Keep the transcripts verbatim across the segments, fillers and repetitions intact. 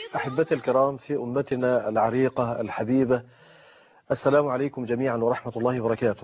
أحبتي الكرام في أمتنا العريقة الحبيبة، السلام عليكم جميعا ورحمة الله وبركاته.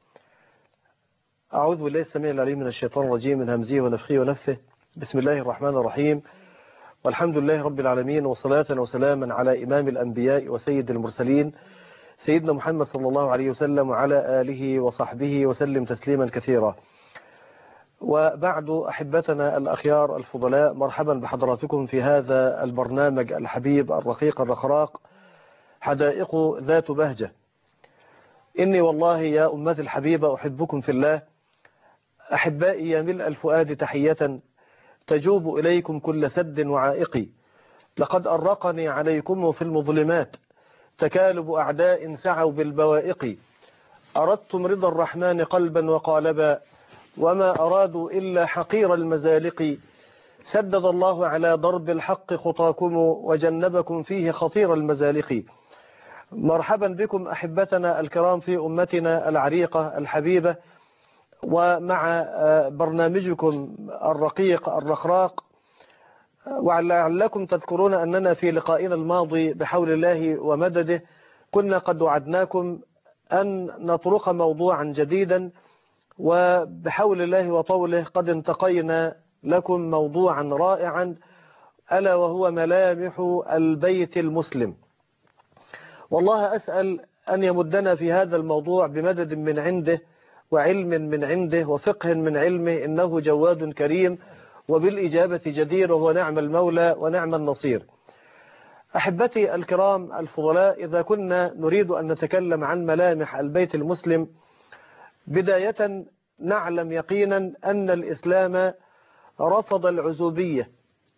أعوذ بالله السميع العليم من الشيطان الرجيم من همزه ونفخه ونفثه. بسم الله الرحمن الرحيم، والحمد لله رب العالمين، وصلاة وسلاما على إمام الأنبياء وسيد المرسلين سيدنا محمد صلى الله عليه وسلم وعلى آله وصحبه وسلم تسليما كثيرا. وبعد أحبتنا الأخيار الفضلاء، مرحبا بحضراتكم في هذا البرنامج الحبيب الرقيق الرخراق، حدائق ذات بهجة. إني والله يا أمتي الحبيبة أحبكم في الله، أحبائي يا ملء الفؤاد تحية تجوب إليكم كل سد وعائق. لقد أرقني عليكم في المظلمات تكالب أعداء سعوا بالبوائق. أردتم رضا الرحمن قلبا وقالبا، وما أرادوا إلا حقير المزالق. سدد الله على ضرب الحق خطاكم وجنبكم فيه خطير المزالق. مرحبا بكم أحبتنا الكرام في أمتنا العريقة الحبيبة، ومع برنامجكم الرقيق الرخراق. ولعلكم تذكرون أننا في لقائنا الماضي بحول الله ومدده كنا قد وعدناكم أن نطرق موضوعا جديدا، وبحول الله وطوله قد انتقينا لكم موضوعا رائعا، ألا وهو ملامح البيت المسلم. والله أسأل أن يمدنا في هذا الموضوع بمدد من عنده وعلم من عنده وفقه من علمه، إنه جواد كريم وبالإجابة جدير، وهو نعم المولى ونعم النصير. أحبتي الكرام الفضلاء، إذا كنا نريد أن نتكلم عن ملامح البيت المسلم، بداية نعلم يقينا أن الإسلام رفض العزوبية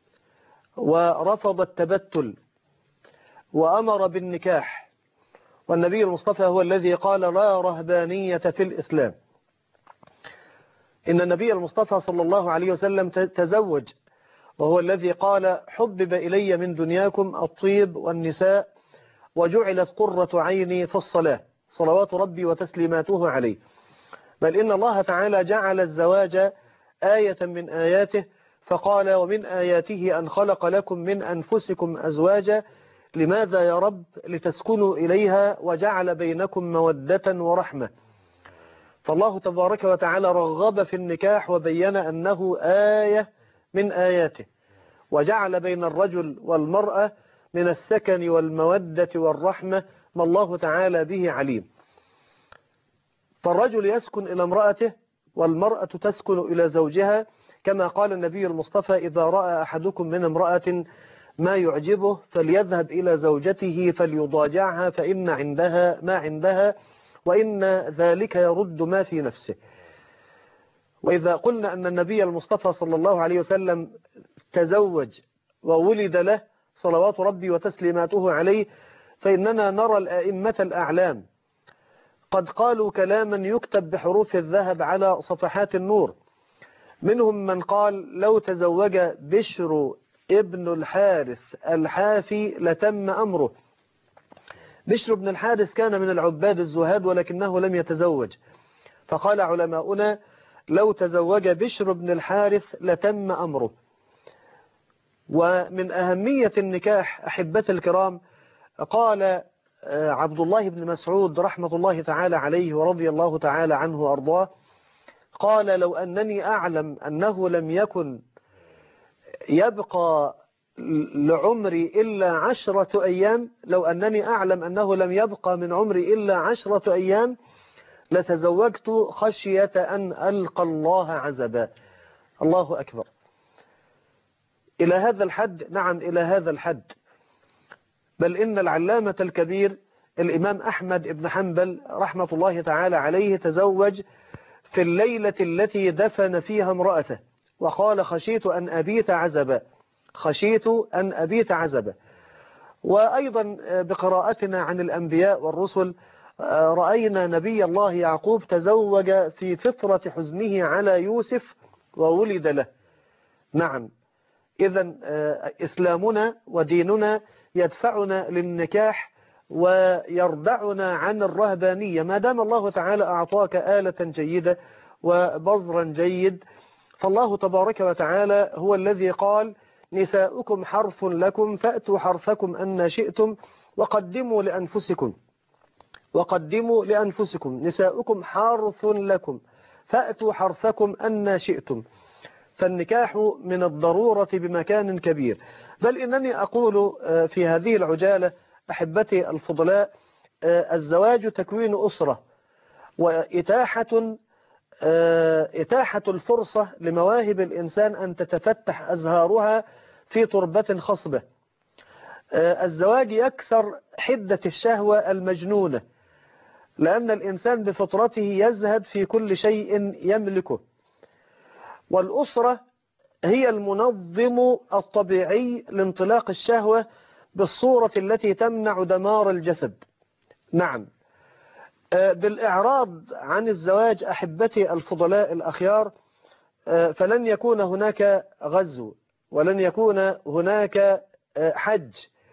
ورفض التبتل وأمر بالنكاح، والنبي المصطفى هو الذي قال لا رهبانية في الإسلام. إن النبي المصطفى صلى الله عليه وسلم تزوج، وهو الذي قال حبب إلي من دنياكم الطيب والنساء وجعلت قرة عيني في الصلاة، صلوات ربي وتسليماته عليه. بل إن الله تعالى جعل الزواج آية من آياته، فقال ومن آياته أن خلق لكم من أنفسكم أزواجا. لماذا يا رب؟ لتسكنوا إليها وجعل بينكم مودة ورحمة. فالله تبارك وتعالى رغب في النكاح وبين أنه آية من آياته، وجعل بين الرجل والمرأة من السكن والمودة والرحمة ما الله تعالى به عليم. فالرجل يسكن إلى امرأته والمرأة تسكن إلى زوجها، كما قال النبي المصطفى إذا رأى أحدكم من امرأة ما يعجبه فليذهب إلى زوجته فليضاجعها فإن عندها ما عندها وإن ذلك يرد ما في نفسه. وإذا قلنا أن النبي المصطفى صلى الله عليه وسلم تزوج وولد له صلوات ربي وتسليماته عليه، فإننا نرى الأئمة الأعلام قد قالوا كلاما يكتب بحروف الذهب على صفحات النور. منهم من قال لو تزوج بشر ابن الحارث الحافي لتم أمره. بشر بن الحارث كان من العباد الزهاد ولكنه لم يتزوج، فقال علماؤنا لو تزوج بشر بن الحارث لتم أمره. ومن أهمية النكاح أحبتي الكرام، قال عبد الله بن مسعود رحمة الله تعالى عليه ورضي الله تعالى عنه وأرضاه، قال لو أنني أعلم أنه لم يكن يبقى لعمري إلا عشرة أيام لو أنني أعلم أنه لم يبقى من عمري إلا عشرة أيام لتزوجت خشية أن ألقى الله عزبا. الله أكبر. إلى هذا الحد، نعم إلى هذا الحد. بل إن العلامة الكبير الإمام أحمد بن حنبل رحمة الله تعالى عليه تزوج في الليلة التي دفن فيها امرأته، وقال خشيت أن أبيت عزبا، خشيت أن أبيت عزبا. وأيضا بقراءتنا عن الأنبياء والرسل رأينا نبي الله يعقوب تزوج في فترة حزنه على يوسف وولد له. نعم، إذن إسلامنا وديننا يدفعنا للنكاح ويردعنا عن الرهبانية. ما دام الله تعالى أعطاك آلة جيدة وبذرا جيد، فالله تبارك وتعالى هو الذي قال نساؤكم حرث لكم فأتوا حرثكم أن شئتم وقدموا لأنفسكم وقدموا لأنفسكم نساؤكم حرث لكم فأتوا حرثكم أن شئتم. فالنكاح من الضرورة بمكان كبير. بل إنني أقول في هذه العجالة أحبتي الفضلاء الزواج تكوين أسرة وإتاحة إتاحة الفرصة لمواهب الإنسان أن تتفتح أزهارها في تربة خصبة. الزواج يكسر حدة الشهوة المجنونة لأن الإنسان بفطرته يزهد في كل شيء يملكه. والأسرة هي المنظم الطبيعي لانطلاق الشهوة بالصورة التي تمنع دمار الجسد. نعم، بالإعراض عن الزواج أحبتي الفضلاء الأخيار فلن يكون هناك غزو ولن يكون هناك حج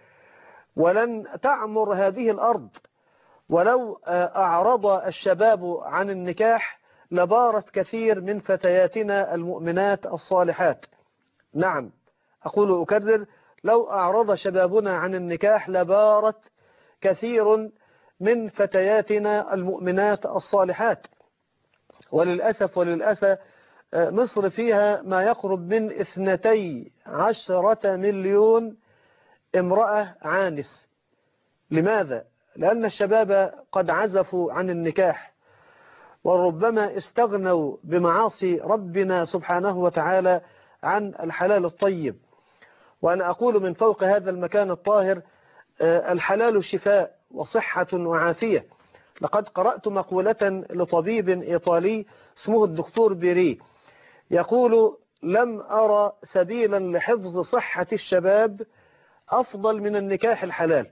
ولن تعمر هذه الأرض. ولو أعرض الشباب عن النكاح لبارت كثير من فتياتنا المؤمنات الصالحات. نعم، أقول أكرر، لو أعرض شبابنا عن النكاح لبارت كثير من فتياتنا المؤمنات الصالحات. وللأسف وللأسف مصر فيها ما يقرب من اثنتي عشرة مليون امرأة عانس. لماذا؟ لأن الشباب قد عزفوا عن النكاح وربما استغنوا بمعاصي ربنا سبحانه وتعالى عن الحلال الطيب. وأنا أقول من فوق هذا المكان الطاهر الحلال شفاء وصحة وعافية. لقد قرأت مقولة لطبيب إيطالي اسمه الدكتور بيري يقول: لم أرى سبيلا لحفظ صحة الشباب أفضل من النكاح الحلال.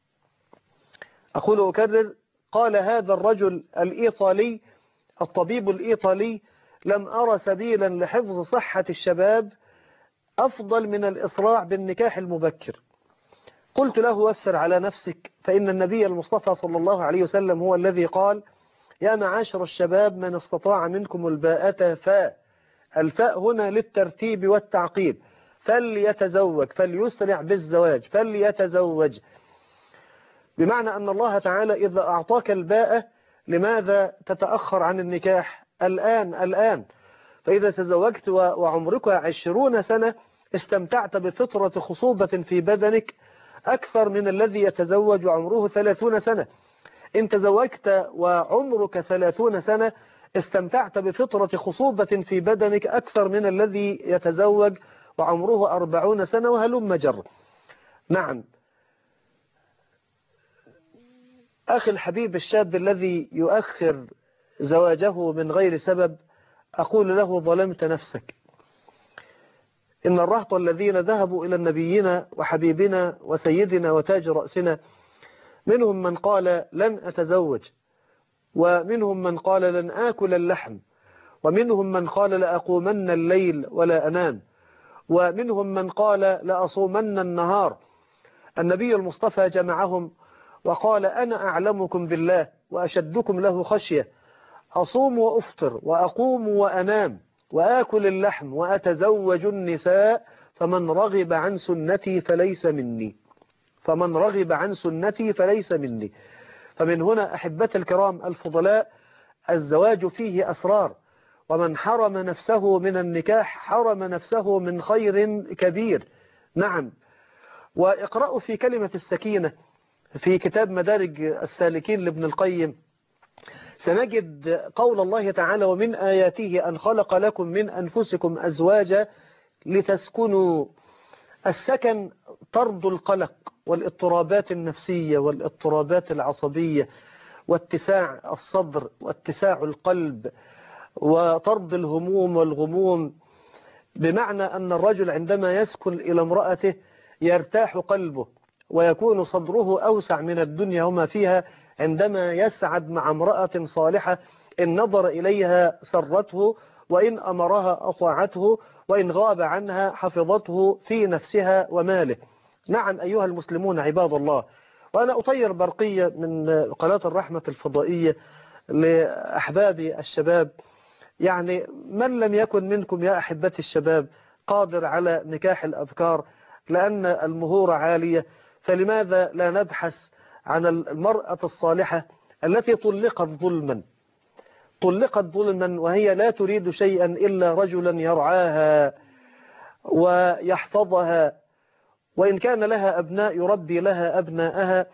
أقول أكرر، قال هذا الرجل الإيطالي الطبيب الإيطالي: لم أرى سبيلا لحفظ صحة الشباب أفضل من الإسراع بالنكاح المبكر. قلت له: وفر على نفسك، فإن النبي المصطفى صلى الله عليه وسلم هو الذي قال: يا معاشر الشباب من استطاع منكم الباءة فاء. الفاء هنا للترتيب والتعقيب، فليتزوج، فليسرع بالزواج، فليتزوج، بمعنى أن الله تعالى إذا أعطاك الباءة لماذا تتأخر عن النكاح؟ الآن الآن. فإذا تزوجت وعمرك عشرون سنة استمتعت بفطرة خصوبة في بدنك أكثر من الذي يتزوج وعمره ثلاثون سنة. إن تزوجت وعمرك ثلاثون سنة استمتعت بفطرة خصوبة في بدنك أكثر من الذي يتزوج وعمره أربعون سنة وهلم جر. نعم، أخي الحبيب الشاب الذي يؤخر زواجه من غير سبب، أقول له: ظلمت نفسك. إن الرهط الذين ذهبوا إلى نبينا وحبيبنا وسيدنا وتاج رأسنا منهم من قال: لن أتزوج، ومنهم من قال: لن آكل اللحم، ومنهم من قال: لأقومن الليل ولا أنام، ومنهم من قال: لأصومن النهار. النبي المصطفى جمعهم وقال: أنا أعلمكم بالله وأشدكم له خشية، أصوم وأفطر وأقوم وأنام وآكل اللحم وأتزوج النساء، فمن رغب عن سنتي فليس مني، فمن رغب عن سنتي فليس مني. فمن هنا أحبتي الكرام الفضلاء الزواج فيه أسرار، ومن حرم نفسه من النكاح حرم نفسه من خير كبير. نعم، واقرأوا في كلمة السكينة في كتاب مدارج السالكين لابن القيم سنجد قول الله تعالى: ومن آياته أن خلق لكم من أنفسكم أزواجا لتسكنوا. السكن طرد القلق والاضطرابات النفسية والاضطرابات العصبية واتساع الصدر واتساع القلب وطرد الهموم والغموم، بمعنى أن الرجل عندما يسكن إلى امرأته يرتاح قلبه ويكون صدره أوسع من الدنيا وما فيها عندما يسعد مع امرأة صالحة إن نظر إليها سرته، وإن أمرها أطاعته، وإن غاب عنها حفظته في نفسها وماله. نعم أيها المسلمون عباد الله، وأنا أطير برقية من قناة الرحمة الفضائية لأحبابي الشباب. يعني من لم يكن منكم يا أحبتي الشباب قادر على نكاح الأبكار، لأن المهور عالية، فلماذا لا نبحث عن المرأة الصالحة التي طلقت ظلما طلقت ظلما وهي لا تريد شيئا إلا رجلا يرعاها ويحفظها، وإن كان لها أبناء يربي لها أبناءها،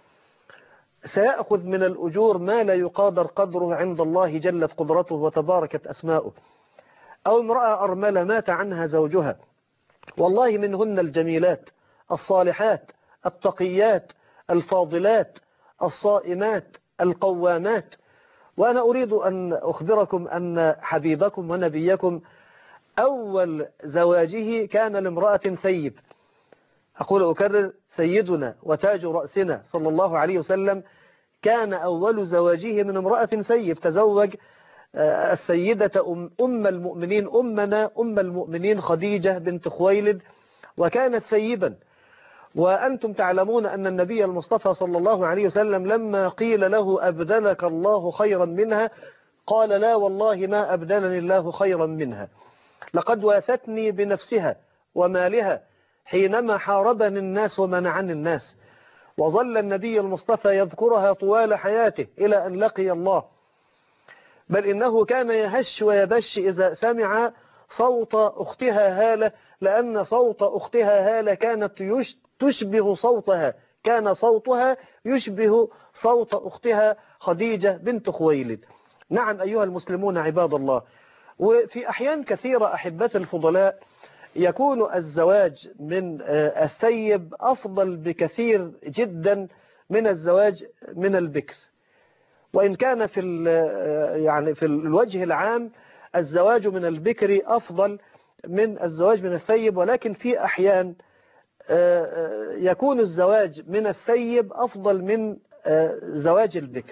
سيأخذ من الأجور ما لا يقادر قدره عند الله جلت قدرته وتباركت أسماؤه. أو امرأة أرملة مات عنها زوجها، والله منهن الجميلات الصالحات التقيات الفاضلات الصائمات القوامات. وأنا أريد أن أخبركم أن حبيبكم ونبيكم أول زواجه كان لامرأة ثيب. أقول أكرر، سيدنا وتاج رأسنا صلى الله عليه وسلم كان أول زواجه من امرأة ثيب. تزوج السيدة أم المؤمنين أمنا أم المؤمنين خديجة بنت خويلد، وكانت ثيبا. وأنتم تعلمون أن النبي المصطفى صلى الله عليه وسلم لما قيل له أبدلك الله خيرا منها قال لا والله ما أبدلني الله خيرا منها، لقد واثتني بنفسها ومالها حينما حاربني الناس ومنعني الناس. وظل النبي المصطفى يذكرها طوال حياته إلى أن لقي الله، بل إنه كان يهش ويبش إذا سمع صوت أختها هالة، لأن صوت أختها هالة كانت تشبه صوتها، كان صوتها يشبه صوت أختها خديجة بنت خويلد. نعم أيها المسلمون عباد الله، وفي أحيان كثيرة أحبة الفضلاء يكون الزواج من الثيب أفضل بكثير جدا من الزواج من البكر، وإن كان في يعني في الوجه العام الزواج من البكر أفضل من الزواج من الثيب، ولكن في أحيان يكون الزواج من الثيب أفضل من زواج البكر.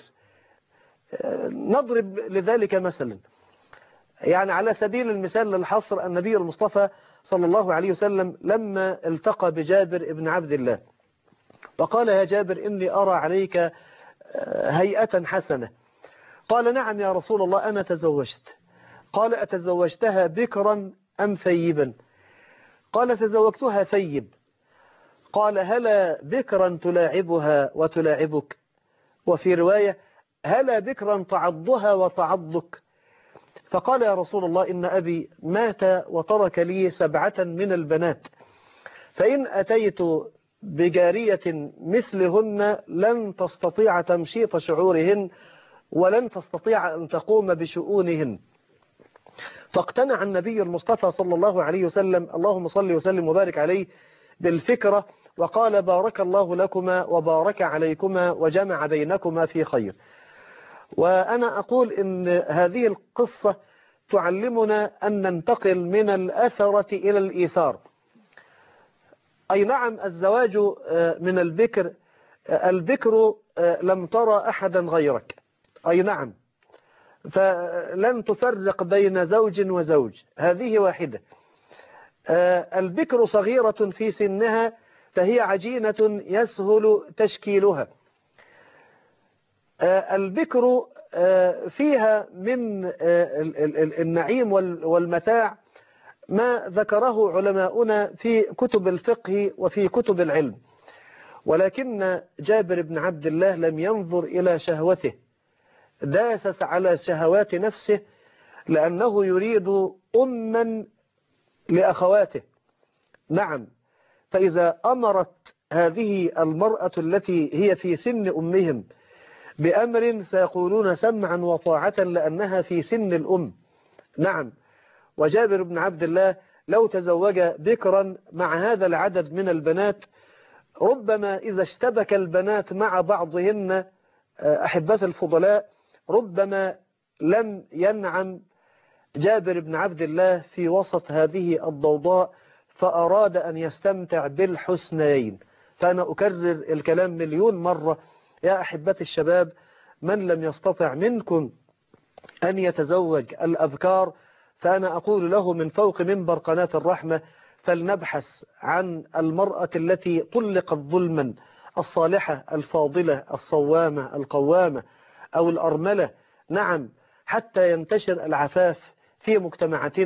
نضرب لذلك مثلا، يعني على سبيل المثال للحصر، النبي المصطفى صلى الله عليه وسلم لما التقى بجابر ابن عبد الله وقال يا جابر إني أرى عليك هيئة حسنة، قال نعم يا رسول الله أنا تزوجت. قال أتزوجتها بكرا أم ثيبا؟ قال تزوجتها ثيب. قال هلا بكرا تلاعبها وتلاعبك؟ وفي رواية هلا بكرا تعضها وتعضك؟ فقال يا رسول الله إن أبي مات وترك لي سبعة من البنات، فإن أتيت بجارية مثلهن لن تستطيع تمشيط شعورهن ولن تستطيع أن تقوم بشؤونهن. فاقتنع النبي المصطفى صلى الله عليه وسلم، اللهم صل وسلم وبارك عليه، بالفكرة، وقال بارك الله لكما وبارك عليكما وجمع بينكما في خير. وأنا أقول إن هذه القصة تعلمنا أن ننتقل من الأثرة إلى الإيثار. أي نعم الزواج من البكر، البكر لم ترى أحدا غيرك، أي نعم، فلن تفرق بين زوج وزوج، هذه واحدة. البكر صغيرة في سنها فهي عجينة يسهل تشكيلها. البكر فيها من النعيم والمتاع ما ذكره علماؤنا في كتب الفقه وفي كتب العلم، ولكن جابر بن عبد الله لم ينظر إلى شهوته، داسس على شهوات نفسه لأنه يريد أما لأخواته. نعم، فإذا أمرت هذه المرأة التي هي في سن أمهم بأمر سيقولون سمعا وطاعة لأنها في سن الأم. نعم، وجابر بن عبد الله لو تزوج بكرا مع هذا العدد من البنات، ربما إذا اشتبك البنات مع بعضهن أحبة الفضلاء ربما لم ينعم جابر بن عبد الله في وسط هذه الضوضاء، فأراد أن يستمتع بالحسنين. فأنا أكرر الكلام مليون مرة يا أحبة الشباب، من لم يستطع منكم أن يتزوج الأبكار فأنا أقول له من فوق منبر قناة الرحمة فلنبحث عن المرأة التي طلقت ظلما، الصالحة الفاضلة الصوامة القوامة أو الأرملة. نعم، حتى ينتشر العفاف في مجتمعاتنا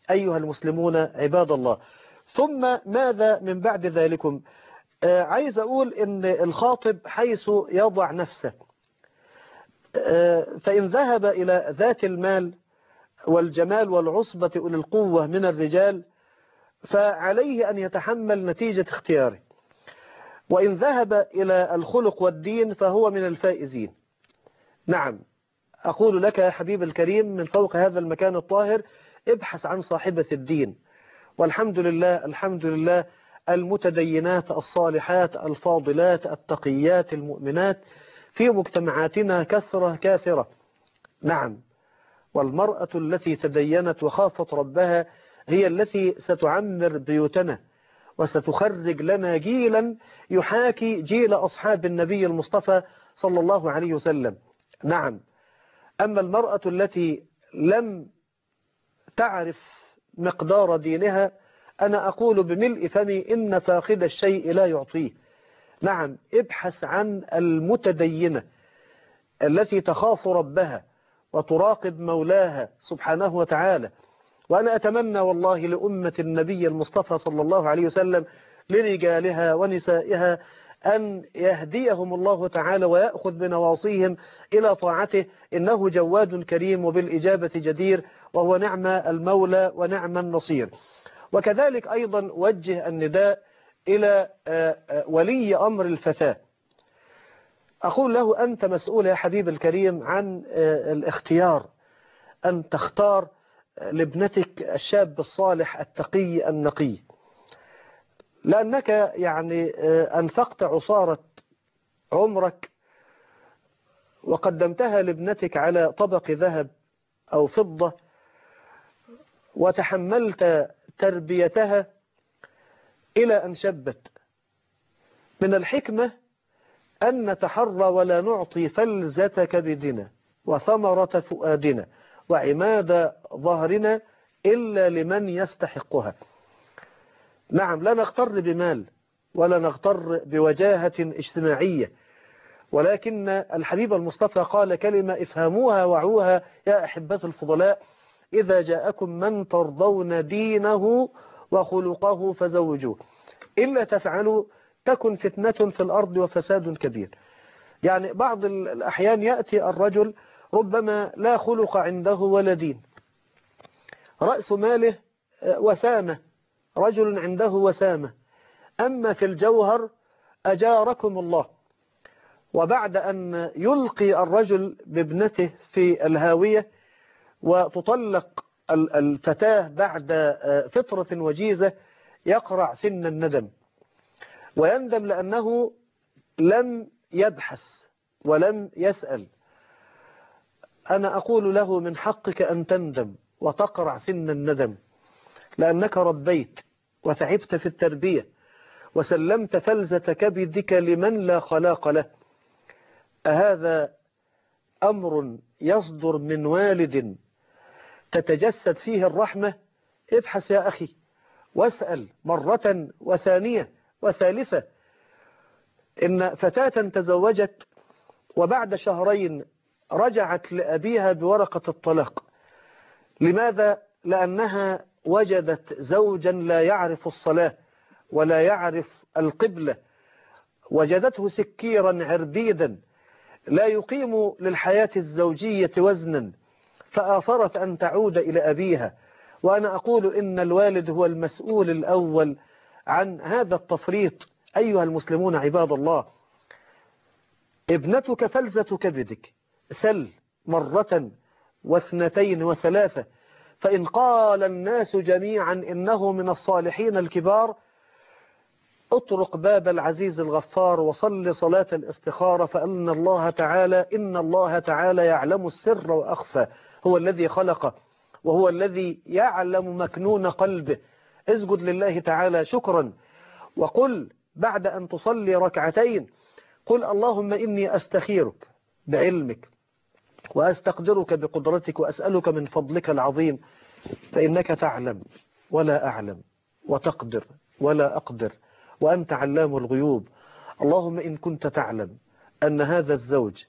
أيها المسلمون عباد الله. ثم ماذا من بعد ذلكم؟ آه عايز أقول إن الخاطب حيث يضع نفسه، آه فإن ذهب إلى ذات المال والجمال والعصبة أولي القوة من الرجال فعليه أن يتحمل نتيجة اختياره، وإن ذهب إلى الخلق والدين فهو من الفائزين. نعم، أقول لك يا حبيب الكريم من فوق هذا المكان الطاهر، ابحث عن صاحبة الدين. والحمد لله الحمد لله المتدينات الصالحات الفاضلات التقيات المؤمنات في مجتمعاتنا كثرة كاثرة. نعم، والمرأة التي تدينت وخافت ربها هي التي ستعمر بيوتنا وستخرج لنا جيلا يحاكي جيل أصحاب النبي المصطفى صلى الله عليه وسلم. نعم، أما المرأة التي لم تعرف مقدار دينها أنا أقول بملء فمي إن فاقد الشيء لا يعطيه. نعم، ابحث عن المتدينة التي تخاف ربها وتراقب مولاها سبحانه وتعالى. وأنا أتمنى والله لأمة النبي المصطفى صلى الله عليه وسلم لرجالها ونسائها أن يهديهم الله تعالى ويأخذ بنواصيهم إلى طاعته، إنه جواد كريم وبالإجابة جدير، وهو نعم المولى ونعم النصير. وكذلك أيضا وجه النداء إلى ولي أمر الفتاة، أقول له أنت مسؤول يا حبيب الكريم عن الاختيار، أن تختار لابنتك الشاب الصالح التقي النقي، لأنك يعني أنفقت عصارة عمرك وقدمتها لابنتك على طبق ذهب أو فضة وتحملت تربيتها إلى أن شبت. من الحكمة أن نتحرى ولا نعطي فلذة كبدنا وثمرة فؤادنا وعماد ظهرنا إلا لمن يستحقها. نعم، لا نغتر بمال ولا نغتر بوجاهة اجتماعية، ولكن الحبيب المصطفى قال كلمة افهموها وعوها يا أحبة الفضلاء: إذا جاءكم من ترضون دينه وخلقه فزوجوه، إلا تفعلوا تكن فتنة في الأرض وفساد كبير. يعني بعض الأحيان يأتي الرجل ربما لا خلق عنده ولا دين، رأس ماله وسامة، رجل عنده وسامة، أما في الجوهر أجاركم الله. وبعد أن يلقي الرجل بابنته في الهاوية وتطلق الفتاة بعد فترة وجيزة يقرع سن الندم ويندم لأنه لم يبحث ولم يسأل. أنا أقول له من حقك أن تندم وتقرع سن الندم، لأنك ربيت وتعبت في التربية وسلمت فلذة كبدك لمن لا خلاق له. أهذا أمر يصدر من والد تتجسد فيه الرحمة؟ ابحث يا أخي واسأل مرة وثانية وثالثة. إن فتاة تزوجت وبعد شهرين رجعت لأبيها بورقة الطلاق. لماذا؟ لأنها وجدت زوجا لا يعرف الصلاة ولا يعرف القبلة، وجدته سكيرا عربيدا لا يقيم للحياة الزوجية وزنا، فآثرت أن تعود إلى أبيها. وأنا أقول إن الوالد هو المسؤول الأول عن هذا التفريط. أيها المسلمون عباد الله، ابنتك فلذة كبدك، سل مرة واثنتين وثلاثة، فإن قال الناس جميعا إنه من الصالحين الكبار اطرق باب العزيز الغفار وصل صلاة الاستخارة، فإن الله تعالى إن الله تعالى يعلم السر وأخفى، هو الذي خلقه وهو الذي يعلم مكنون قلبه. اسجد لله تعالى شكرا، وقل بعد أن تصلي ركعتين قل اللهم إني أستخيرك بعلمك وأستقدرك بقدرتك وأسألك من فضلك العظيم، فإنك تعلم ولا أعلم وتقدر ولا أقدر وأنت علام الغيوب. اللهم إن كنت تعلم أن هذا الزوج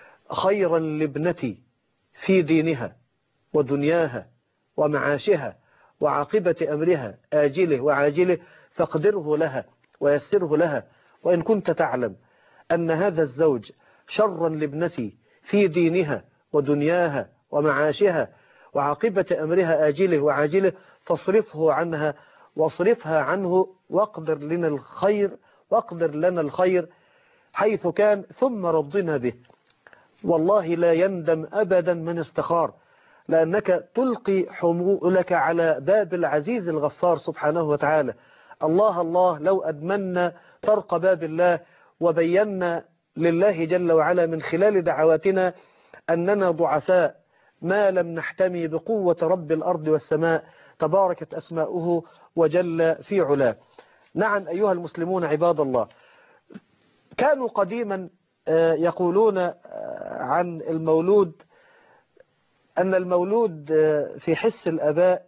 خيرا لابنتي في دينها ودنياها ومعاشها وعاقبة أمرها آجله وعاجله فاقدره لها ويسره لها. وإن كنت تعلم أن هذا الزوج شرا لابنتي في دينها ودنياها ومعاشها وعاقبة أمرها آجله وعاجله فاصرفه عنها واصرفها عنه واقدر لنا الخير واقدر لنا الخير حيث كان ثم رضنا به. والله لا يندم أبدا من استخار، لأنك تلقي حمولك على باب العزيز الغفار سبحانه وتعالى. الله الله لو أدمنا طرق باب الله وبينا لله جل وعلا من خلال دعواتنا أننا ضعفاء ما لم نحتمي بقوة رب الأرض والسماء تباركت أسماؤه وجل في علاه. نعم أيها المسلمون عباد الله، كانوا قديما يقولون عن المولود أن المولود في حس الآباء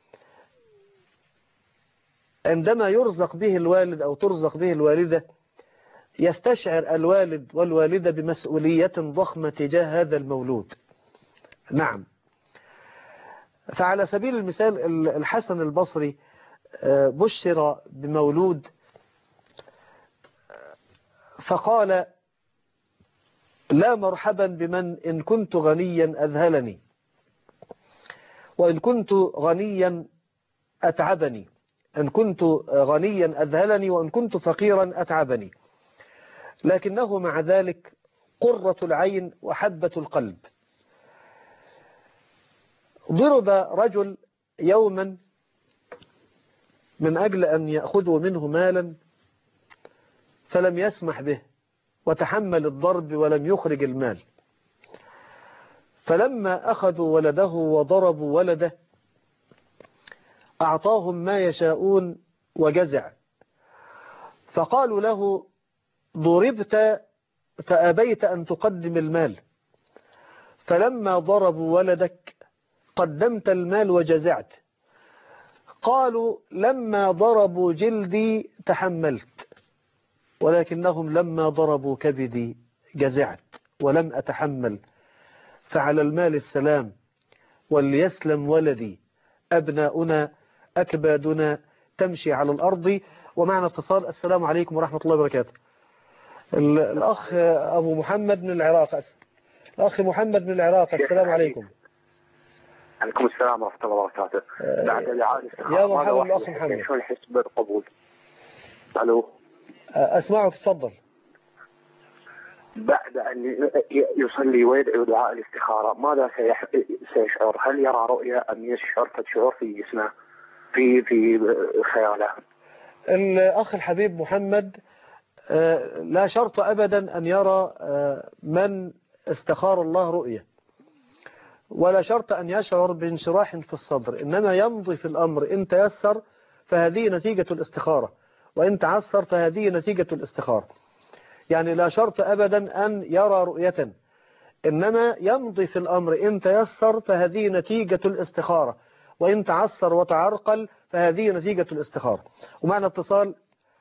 عندما يرزق به الوالد أو ترزق به الوالدة يستشعر الوالد والوالدة بمسؤولية ضخمة تجاه هذا المولود. نعم، فعلى سبيل المثال الحسن البصري بشر بمولود فقال: لا مرحبا بمن إن كنت غنيا أذهلني وإن كنت غنيا أتعبني، إن كنت غنيا أذهلني وإن كنت فقيرا أتعبني، لكنه مع ذلك قرة العين وحبة القلب. ضرب رجل يوما من أجل أن يأخذوا منه مالا فلم يسمح به وتحمل الضرب ولم يخرج المال، فلما أخذوا ولده وضربوا ولده أعطاهم ما يشاءون وجزع، فقالوا له: ضربت فأبيت أن تقدم المال، فلما ضربوا ولدك قدمت المال وجزعت. قالوا: لما ضربوا جلدي تحملت، ولكنهم لما ضربوا كبدي جزعت ولم أتحمل، فعلى المال السلام وليسلم ولدي، أبناؤنا أكبادنا تمشي على الأرض. ومعنا اتصال. السلام عليكم ورحمة الله وبركاته. الأخ أبو محمد من العراق. الأخ محمد من العراق، السلام عليكم. عليكم السلام ورحمة الله وبركاته. بعد الإعادة يا مرحبا الأخ محمد. شو الحس بالقبول؟ ألو، أسمعك، تفضل. بعد أن يصلي ويدعو دعاء الاستخارة ماذا سيشعر؟ هل يرى رؤيا أم يشعر كشعور في جسمه في في خياله؟ الأخ الحبيب محمد لا شرط أبدا أن يرى من استخار الله رؤية، ولا شرط أن يشعر بانشراح في الصدر، إنما يمضي في الأمر. إن تيسر فهذه نتيجة الاستخارة، وإن تعسر فهذه نتيجة الاستخارة. يعني لا شرط أبدا أن يرى رؤية، إنما يمضي في الأمر. إن تيسر فهذه نتيجة الاستخارة، وإن تعسر وتعرقل فهذه نتيجة الاستخارة. ومعنا اتصال.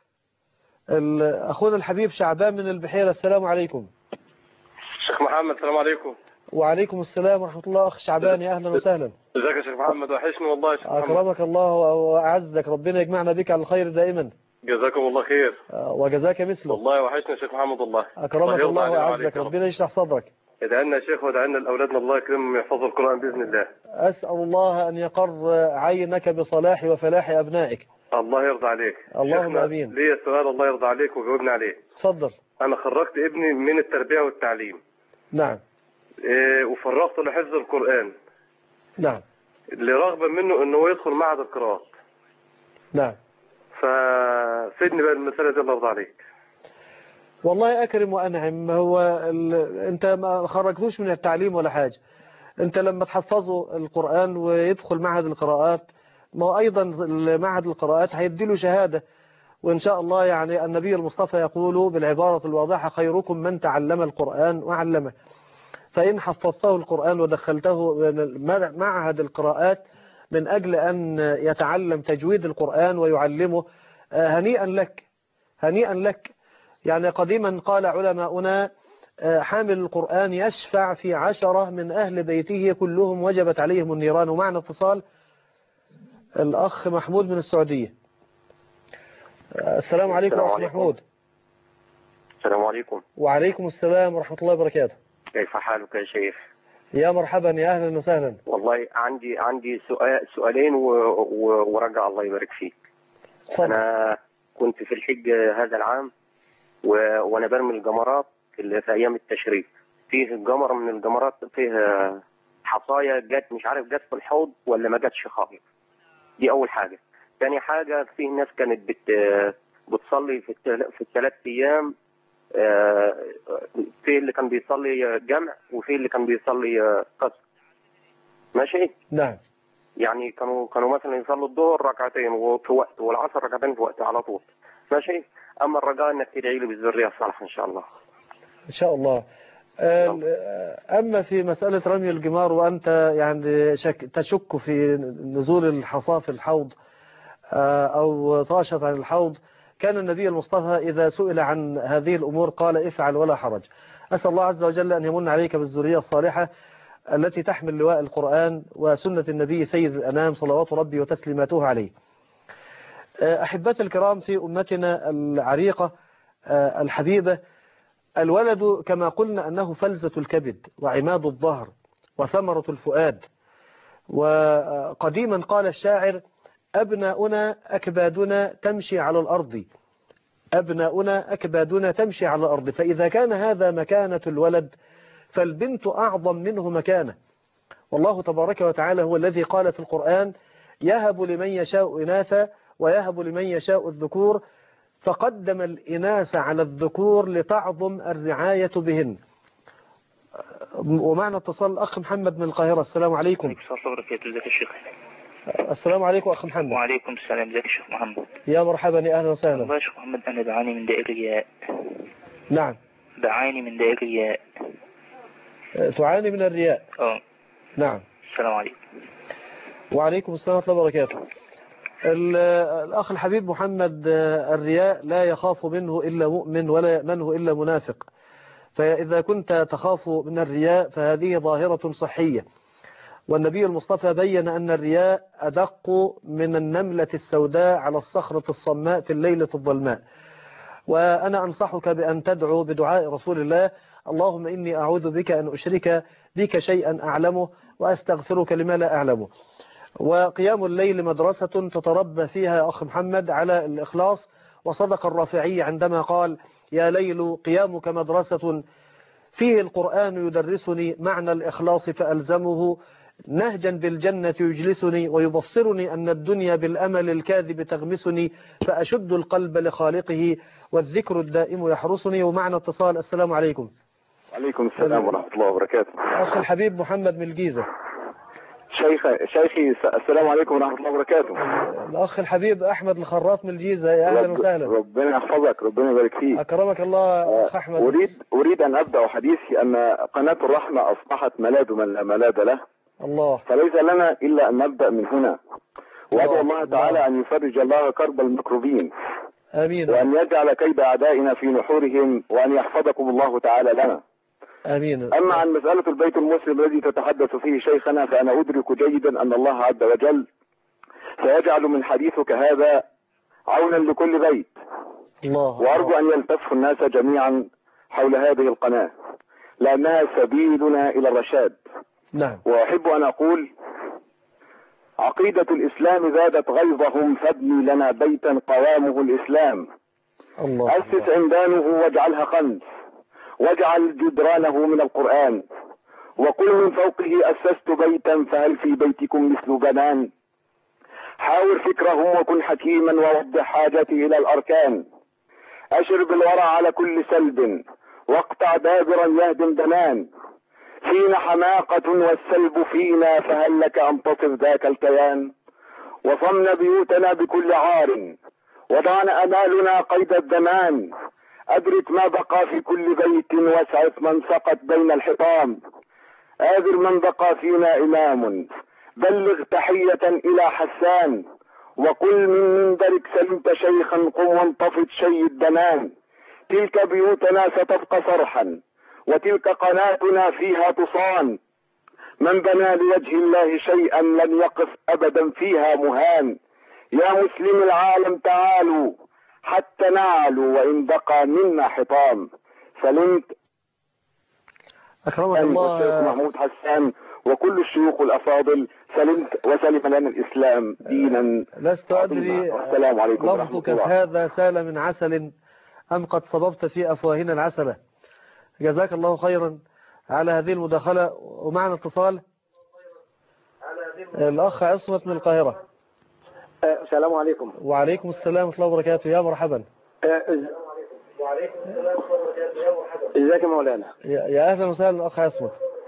أخونا الحبيب شعبان من البحيرة، السلام عليكم. شيخ محمد السلام عليكم. وعليكم السلام ورحمة الله. أخ شعبان يا أهلا وسهلا. ازيك يا شيخ محمد؟ وحشني والله يا شيخ محمد. أكرمك الله وأعزك، ربنا يجمعنا بك على الخير دائما. جزاكم الله خير. وجزاك مثله. والله وحشني يا شيخ محمد والله. أكرمك الله وأعزك، ربنا يشرح صدرك. ادعي لنا يا شيخ وادعي لنا لأولادنا الله يكرمهم ويحفظوا القرآن بإذن الله. أسأل الله أن يقر عينك بصلاح وفلاح أبنائك. الله يرضى عليك. اللهم امين. ليه السؤال الله يرضى عليك وجاوبنا عليه. اتفضل. انا خرجت ابني من التربية والتعليم. نعم. إيه وفرغته لحفظ القرآن. نعم. لرغبة منه انه يدخل معهد القراءات. نعم. ففيدني بقى المسألة دي الله يرضى عليك. والله أكرم وأنعم. هو ال... أنت ما خرجتوش من التعليم ولا حاجة. أنت لما تحفظه القرآن ويدخل معهد القراءات، ما هو أيضا معهد القراءات هيديله شهادة، وإن شاء الله يعني النبي المصطفى يقول بالعبارة الواضحة: خيركم من تعلم القرآن وعلمه. فإن حفظته القرآن ودخلته معهد القراءات من أجل أن يتعلم تجويد القرآن ويعلمه، هنيئا لك، هنيئا لك. يعني قديما قال علماؤنا: حامل القرآن يشفع في عشرة من أهل بيته كلهم وجبت عليهم النيران. ومعنى اتصال. الأخ محمود من السعودية. السلام عليكم أخ محمود. السلام عليكم. وعليكم السلام ورحمة الله وبركاته. كيف حالك يا شيخ؟ يا مرحبا، يا أهلا وسهلا. والله عندي عندي سؤال سؤالين و... و... ورجع الله يبارك فيك. صدق. أنا كنت في الحج هذا العام و... وأنا برمي الجمرات في... في أيام التشريق. فيه جمرة من الجمرات فيه حصايا جت، مش عارف جت في الحوض ولا ما جتش خالص. دي أول حاجة. ثاني حاجة، فيه ناس كانت بت... بتصلي في التل... في الثلاث أيام، في اللي كان بيصلي جمع وفي اللي كان بيصلي قصر. ماشي؟ نعم. يعني كانوا كانوا مثلا يصلوا الظهر ركعتين وفي وقت، والعصر ركعتين في وقت على طول. ماشي؟ اما الرجاء انك تدعي لي بالذريه الصالحه ان شاء الله. ان شاء الله. اما في مساله رمي الجمار وانت يعني شك تشك في نزول الحصى في الحوض او طاشت عن الحوض، كان النبي المصطفى إذا سئل عن هذه الأمور قال افعل ولا حرج. أسأل الله عز وجل أن يمن عليك بالذرية الصالحة التي تحمل لواء القرآن وسنة النبي سيد الأنام صلوات ربي وتسليماته عليه. أحبتي الكرام، في أمتنا العريقة الحبيبة، الولد كما قلنا أنه فلزة الكبد وعماد الظهر وثمرة الفؤاد. وقديما قال الشاعر: أبناؤنا أكبادنا تمشي على الأرض، أبناؤنا أكبادنا تمشي على الأرض. فإذا كان هذا مكانة الولد فالبنت أعظم منه مكانة. والله تبارك وتعالى هو الذي قال في القرآن: يهب لمن يشاء إناثا ويهب لمن يشاء الذكور، فقدم الإناث على الذكور لتعظم الرعاية بهن. ومعنا اتصال الأخ محمد من القاهرة. السلام عليكم. السلام عليكم أخ محمد. وعليكم السلام. ازيك يا شيخ محمد؟ يا مرحبا، يا أهلا وسهلا. والله يا شيخ محمد أنا بعاني من داء الرياء. نعم. بعاني من داء الرياء. تعاني من الرياء؟ اه. نعم. السلام عليكم. وعليكم السلام ورحمة الله وبركاته. الأخ الحبيب محمد، الرياء لا يخاف منه إلا مؤمن ولا يأمنه إلا منافق. فإذا كنت تخاف من الرياء فهذه ظاهرة صحية، والنبي المصطفى بين أن الرياء أدق من النملة السوداء على الصخرة الصماء في الليلة الظلماء. وأنا أنصحك بأن تدعو بدعاء رسول الله: اللهم إني أعوذ بك أن أشرك بك شيئا أعلمه وأستغفرك لما لا أعلمه. وقيام الليل مدرسة تتربى فيها يا أخ محمد على الإخلاص. وصدق الرافعي عندما قال: يا ليل قيامك مدرسة فيه القرآن يدرسني معنى الإخلاص فألزمه، نهجا بالجنة يجلسني ويبصرني أن الدنيا بالأمل الكاذب تغمسني، فأشد القلب لخالقه والذكر الدائم يحرسني. ومعنى اتصال. السلام عليكم. وعليكم السلام ورحمة الله وبركاته. أخي الحبيب محمد من الجيزة. شيخ شيخي السلام عليكم ورحمة الله وبركاته. الأخ الحبيب أحمد الخراط من الجيزة. يا أهلا وسهلا. ربنا يحفظك، ربنا يبارك فيك. أكرمك الله أخ أحمد. أريد أريد أن أبدأ حديثي أن قناة الرحمة أصبحت ملاذ من لا ملاذ له. الله. فليس لنا إلا أن نبدأ من هنا، وأدعو الله تعالى أن يفرج الله كرب المكروبين. آمين. وأن يجعل كيد أعدائنا في نحورهم، وأن يحفظكم الله تعالى لنا. آمين. أما عن مسألة البيت المسلم الذي تتحدث فيه شيخنا، فأنا أدرك جيدا أن الله عز وجل سيجعل من حديثك هذا عونا لكل بيت. الله. وأرجو أن يلتف الناس جميعا حول هذه القناة، لأنها سبيلنا إلى الرشاد. نعم. وأحب أن أقول: عقيدة الإسلام زادت غيظهم، فابني لنا بيتا قوامه الإسلام. الله. أسس عمدانه واجعلها خمس، واجعل جدرانه من القرآن، وقل من فوقه أسست بيتا فهل في بيتكم مثل بنان. حاور فكرهم وكن حكيما، ووضح حاجته إلى الأركان. أشر بالورع على كل سلب، واقطع دابرا يهدم دنان. فينا حماقة والسلب فينا، فهل لك أن تصف ذاك الكيان. وصمنا بيوتنا بكل عار، وضعنا أمالنا قيد الزمان. أدرك ما بقى في كل بيت، واسعف من سقط بين الحطام. آذر من بقى فينا إمام، بلغ تحية إلى حسان. وقل من منبرك سلمت شيخا، قم وانتفض شي الدنان. تلك بيوتنا ستبقى صرحا، وتلك قناتنا فيها تصان. من بنى لوجه الله شيئا لن يقف أبدا فيها مهان. يا مسلم العالم تعالوا حتى نعلوا وإن بقى منا حطام. سلمت أكرمك الله الشيخ محمود حسان وكل الشيوخ الأفاضل. سلمت وسلم لنا الإسلام دينا. لست أدري والسلام عليكم ورحمة لفظك الله. هذا سال من عسل أم قد صببت في أفواهنا العسلة. جزاك الله خيرا على هذه المداخلة. ومعنا اتصال الأخ عصمت من القاهرة. السلام عليكم. وعليكم السلام ورحمة الله وبركاته. يا مرحبا. ازيك يا مولانا؟ يا أهلا وسهلا أخ عصمت.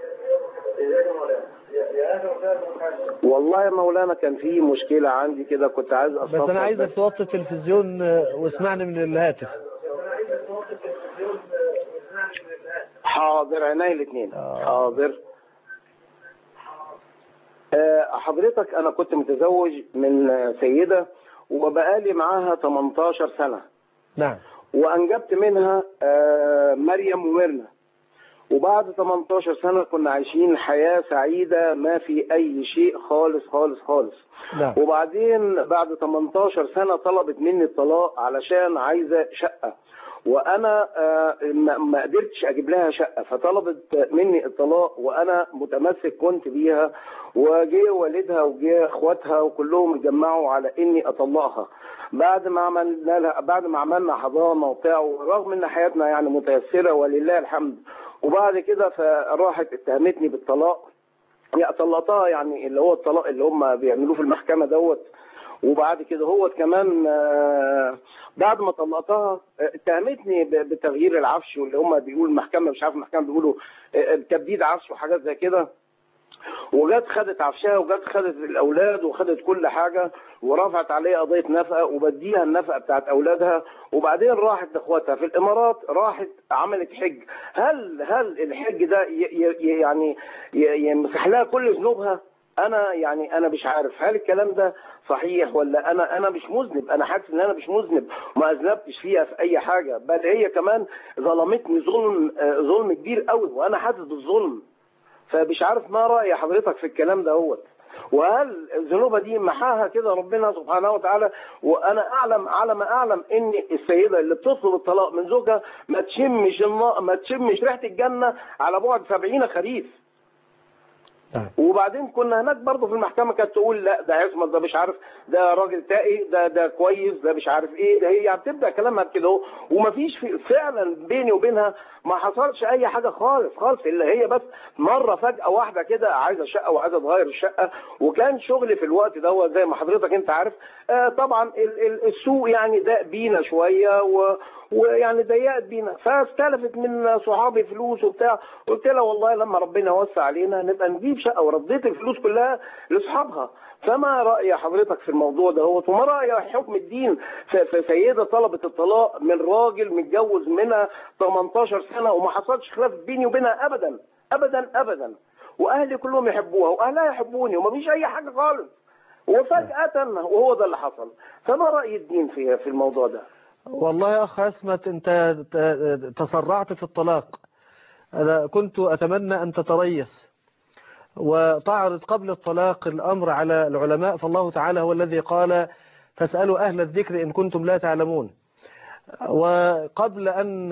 والله يا مولانا كان في مشكلة عندي كده كنت عايز أصفر. بس أنا عايزك توطي التلفزيون واسمعني من الهاتف. حاضر عيني الاثنين. حاضر. حضرتك أنا كنت متزوج من سيدة وبقالي معاها ثمانية عشر سنة. نعم. وأنجبت منها مريم وميرنا. وبعد ثمانية عشر سنة كنا عايشين حياة سعيدة ما في أي شيء خالص خالص خالص. نعم. وبعدين بعد ثمانية عشر سنة طلبت مني الطلاق علشان عايزة شقة، وأنا ما قدرتش أجيب لها شقة، فطلبت مني الطلاق وأنا متمسك كنت بيها. وجي والدها وجي اخواتها وكلهم اتجمعوا على اني اطلقها بعد ما عملنا لها بعد ما عملنا حضانه وبتاع، ورغم ان حياتنا يعني متيسره ولله الحمد. وبعد كده فراحت اتهمتني بالطلاق. يعني طلقتها، يعني اللي هو الطلاق اللي هم بيعملوه في المحكمه دوت. وبعد كده هو كمان بعد ما طلقتها اتهمتني بتغيير العفش، واللي هم بيقولوا المحكمه مش عارف المحكمه بيقولوا تبديد عفش وحاجات زي كده. وجت خدت عفشها وجت خدت الاولاد وخدت كل حاجه ورفعت عليها قضيه نفقه وبديها النفقه بتاعت اولادها. وبعدين راحت لاخواتها في الامارات، راحت عملت حج. هل هل الحج ده يعني يمسح لها كل ذنوبها؟ انا يعني انا مش عارف هل الكلام ده صحيح ولا انا انا مش مذنب. انا حاسس ان انا مش مذنب وما اذنبتش فيها في اي حاجه، بل هي كمان ظلمتني ظلم ظلم كبير قوي وانا حاسس بالظلم. فمش عارف ما رأي حضرتك في الكلام ده هو، وهل الذنوبة دي محاها كده ربنا سبحانه وتعالى؟ وأنا أعلم على ما أعلم إن السيدة اللي بتطلب الطلاق من زوجها ما تشمش ما تشمش ريحة الجنة على بعد سبعين خريف. وبعدين كنا هناك برضه في المحكمه كانت تقول لا ده عصمت ده مش عارف ده راجل تقي ده ده كويس ده مش عارف ايه ده. هي يعني بتبدا كلامها كده ومفيش فعلا بيني وبينها ما حصلش اي حاجه خالص خالص، الا هي بس مره فجاه واحده كده عايزه شقه وعايزه تغير الشقه. وكان شغلي في الوقت ده زي ما حضرتك انت عارف آه طبعا السوق يعني ضاق بينا شويه و ويعني ضيقت بينا، فاستلفت من صحابي فلوس وبتاع. قلت لها والله لما ربنا يوسع علينا نبقى نجيب شقه، ورديت الفلوس كلها لاصحابها. فما راي حضرتك في الموضوع ده هو، وما راي حكم الدين في سيده طلبت الطلاق من راجل متجوز منها ثمانية عشر سنه وما حصلش خلاف بيني وبينها ابدا ابدا ابدا، واهلي كلهم يحبوها واهلها يحبوني وما فيش اي حاجه خالص، وفجاه وهو ده اللي حصل. فما راي الدين في في الموضوع ده؟ والله يا أخ عصمت أنت تسرعت في الطلاق. أنا كنت أتمنى أن تتريث وتعرض قبل الطلاق الأمر على العلماء، فالله تعالى هو الذي قال فاسألوا أهل الذكر إن كنتم لا تعلمون. وقبل أن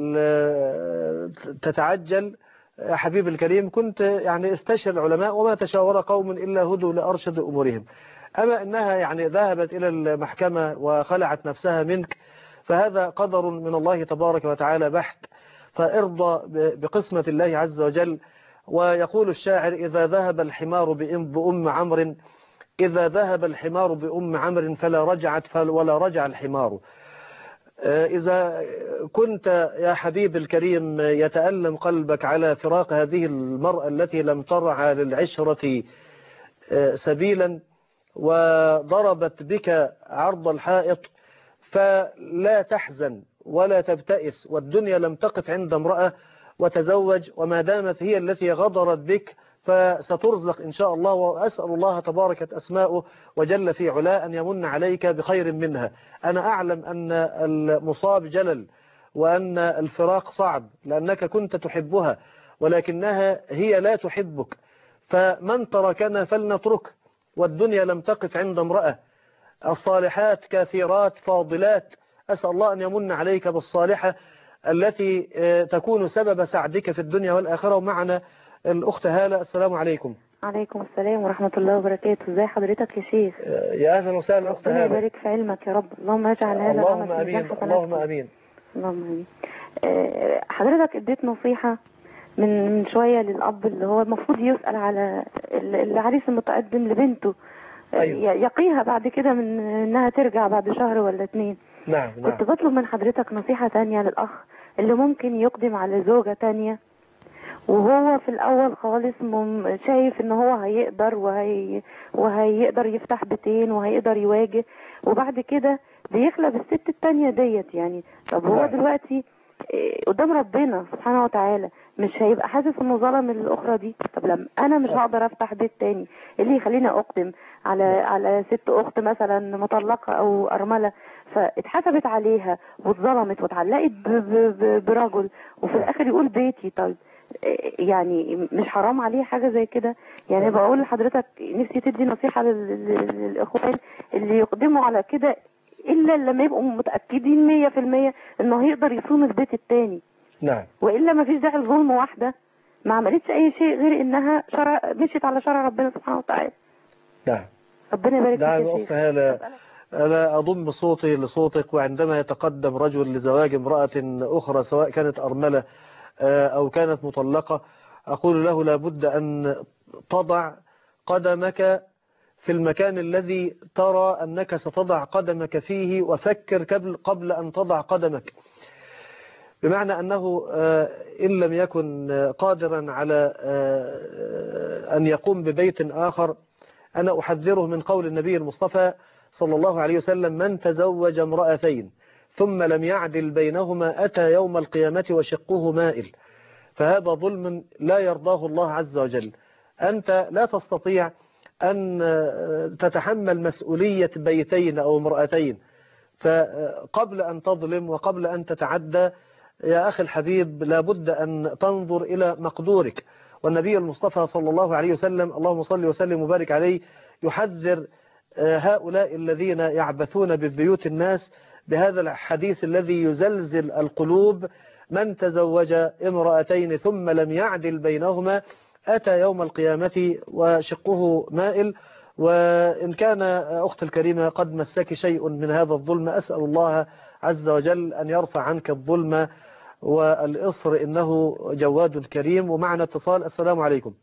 تتعجل يا حبيب الكريم كنت يعني استشر العلماء، وما تشاور قوم إلا هدوا لأرشد أمورهم. أما أنها يعني ذهبت إلى المحكمة وخلعت نفسها منك فهذا قدر من الله تبارك وتعالى بحت، فارضى بقسمة الله عز وجل. ويقول الشاعر إذا ذهب الحمار بأم عمرو إذا ذهب الحمار بأم عمرو فلا رجعت ولا رجع الحمار. إذا كنت يا حبيب الكريم يتألم قلبك على فراق هذه المرأة التي لم ترعى للعشرة سبيلا وضربت بك عرض الحائط، فلا تحزن ولا تبتئس، والدنيا لم تقف عند امرأة، وتزوج، وما دامت هي التي غدرت بك فسترزق إن شاء الله. وأسأل الله تبارك أسماؤه وجل في علاء أن يمن عليك بخير منها. أنا أعلم أن المصاب جلل وأن الفراق صعب لأنك كنت تحبها، ولكنها هي لا تحبك، فمن تركنا فلنتركه، والدنيا لم تقف عند امرأة، الصالحات كثيرات فاضلات. أسأل الله أن يمن عليك بالصالحة التي تكون سبب سعدك في الدنيا والآخرة. ومعنا الأخت هالة. السلام عليكم. عليكم السلام ورحمة الله وبركاته. ازي حضرتك يا شيخ؟ يا أهلا وسهلا أخت هالة. ربنا يبارك في علمك يا رب. اللهم اجعل هذا اللهم أمين. اللهم أمين. اللهم أمين. حضرتك اديت نصيحة من من شوية للأب اللي هو المفروض يسأل على العريس المتقدم لبنته. أيوة. يقيها بعد كده من انها ترجع بعد شهر ولا اتنين. نعم نعم. كنت بطلب من حضرتك نصيحة تانية للأخ اللي ممكن يقدم على زوجة تانية وهو في الأول خالص مم شايف ان هو هيقدر وهي وهيقدر يفتح بيتين وهيقدر يواجه، وبعد كده بيخلى بالست التانية ديت. يعني طب هو دلوقتي قدام ربنا سبحانه وتعالى مش هيبقى حاسس انه ظلم الاخرى دي؟ طب لما انا مش هقدر افتح بيت تاني، اللي يخليني اقدم على على ست اخت مثلا مطلقه او ارمله فاتحسبت عليها واتظلمت واتعلقت برجل وفي الاخر يقول بيتي؟ طيب يعني مش حرام عليه حاجه زي كده؟ يعني بقول لحضرتك نفسي تدي نصيحه للاخوان اللي يقدموا على كده إلا لما يبقوا متأكدين مية في المية إنه هيقدر يصون البيت التاني. نعم. وإلا ما فيش داعي لظلم واحدة ما عملتش أي شيء غير إنها شرع مشيت على شرع ربنا سبحانه وتعالى. نعم. ربنا يبارك فيك. نعم أخت هالة، أنا أضم صوتي لصوتك، وعندما يتقدم رجل لزواج امرأة أخرى سواء كانت أرملة أو كانت مطلقة أقول له لابد أن تضع قدمك في المكان الذي ترى أنك ستضع قدمك فيه، وفكر قبل قبل أن تضع قدمك. بمعنى أنه إن لم يكن قادرا على أن يقوم ببيت آخر، أنا أحذره من قول النبي المصطفى صلى الله عليه وسلم: من تزوج امرأتين ثم لم يعدل بينهما أتى يوم القيامة وشقه مائل. فهذا ظلم لا يرضاه الله عز وجل. أنت لا تستطيع أن تتحمل مسؤولية بيتين أو امرأتين، فقبل أن تظلم وقبل أن تتعدى يا أخي الحبيب لابد أن تنظر إلى مقدورك. والنبي المصطفى صلى الله عليه وسلم اللهم صل وسلم وبارك عليه يحذر هؤلاء الذين يعبثون ببيوت الناس بهذا الحديث الذي يزلزل القلوب: من تزوج امرأتين ثم لم يعدل بينهما أتى يوم القيامة وشقه مائل. وإن كان أخت الكريمة قد مسك شيء من هذا الظلم أسأل الله عز وجل أن يرفع عنك الظلم والإصر، إنه جواد كريم. ومعنا اتصال. السلام عليكم.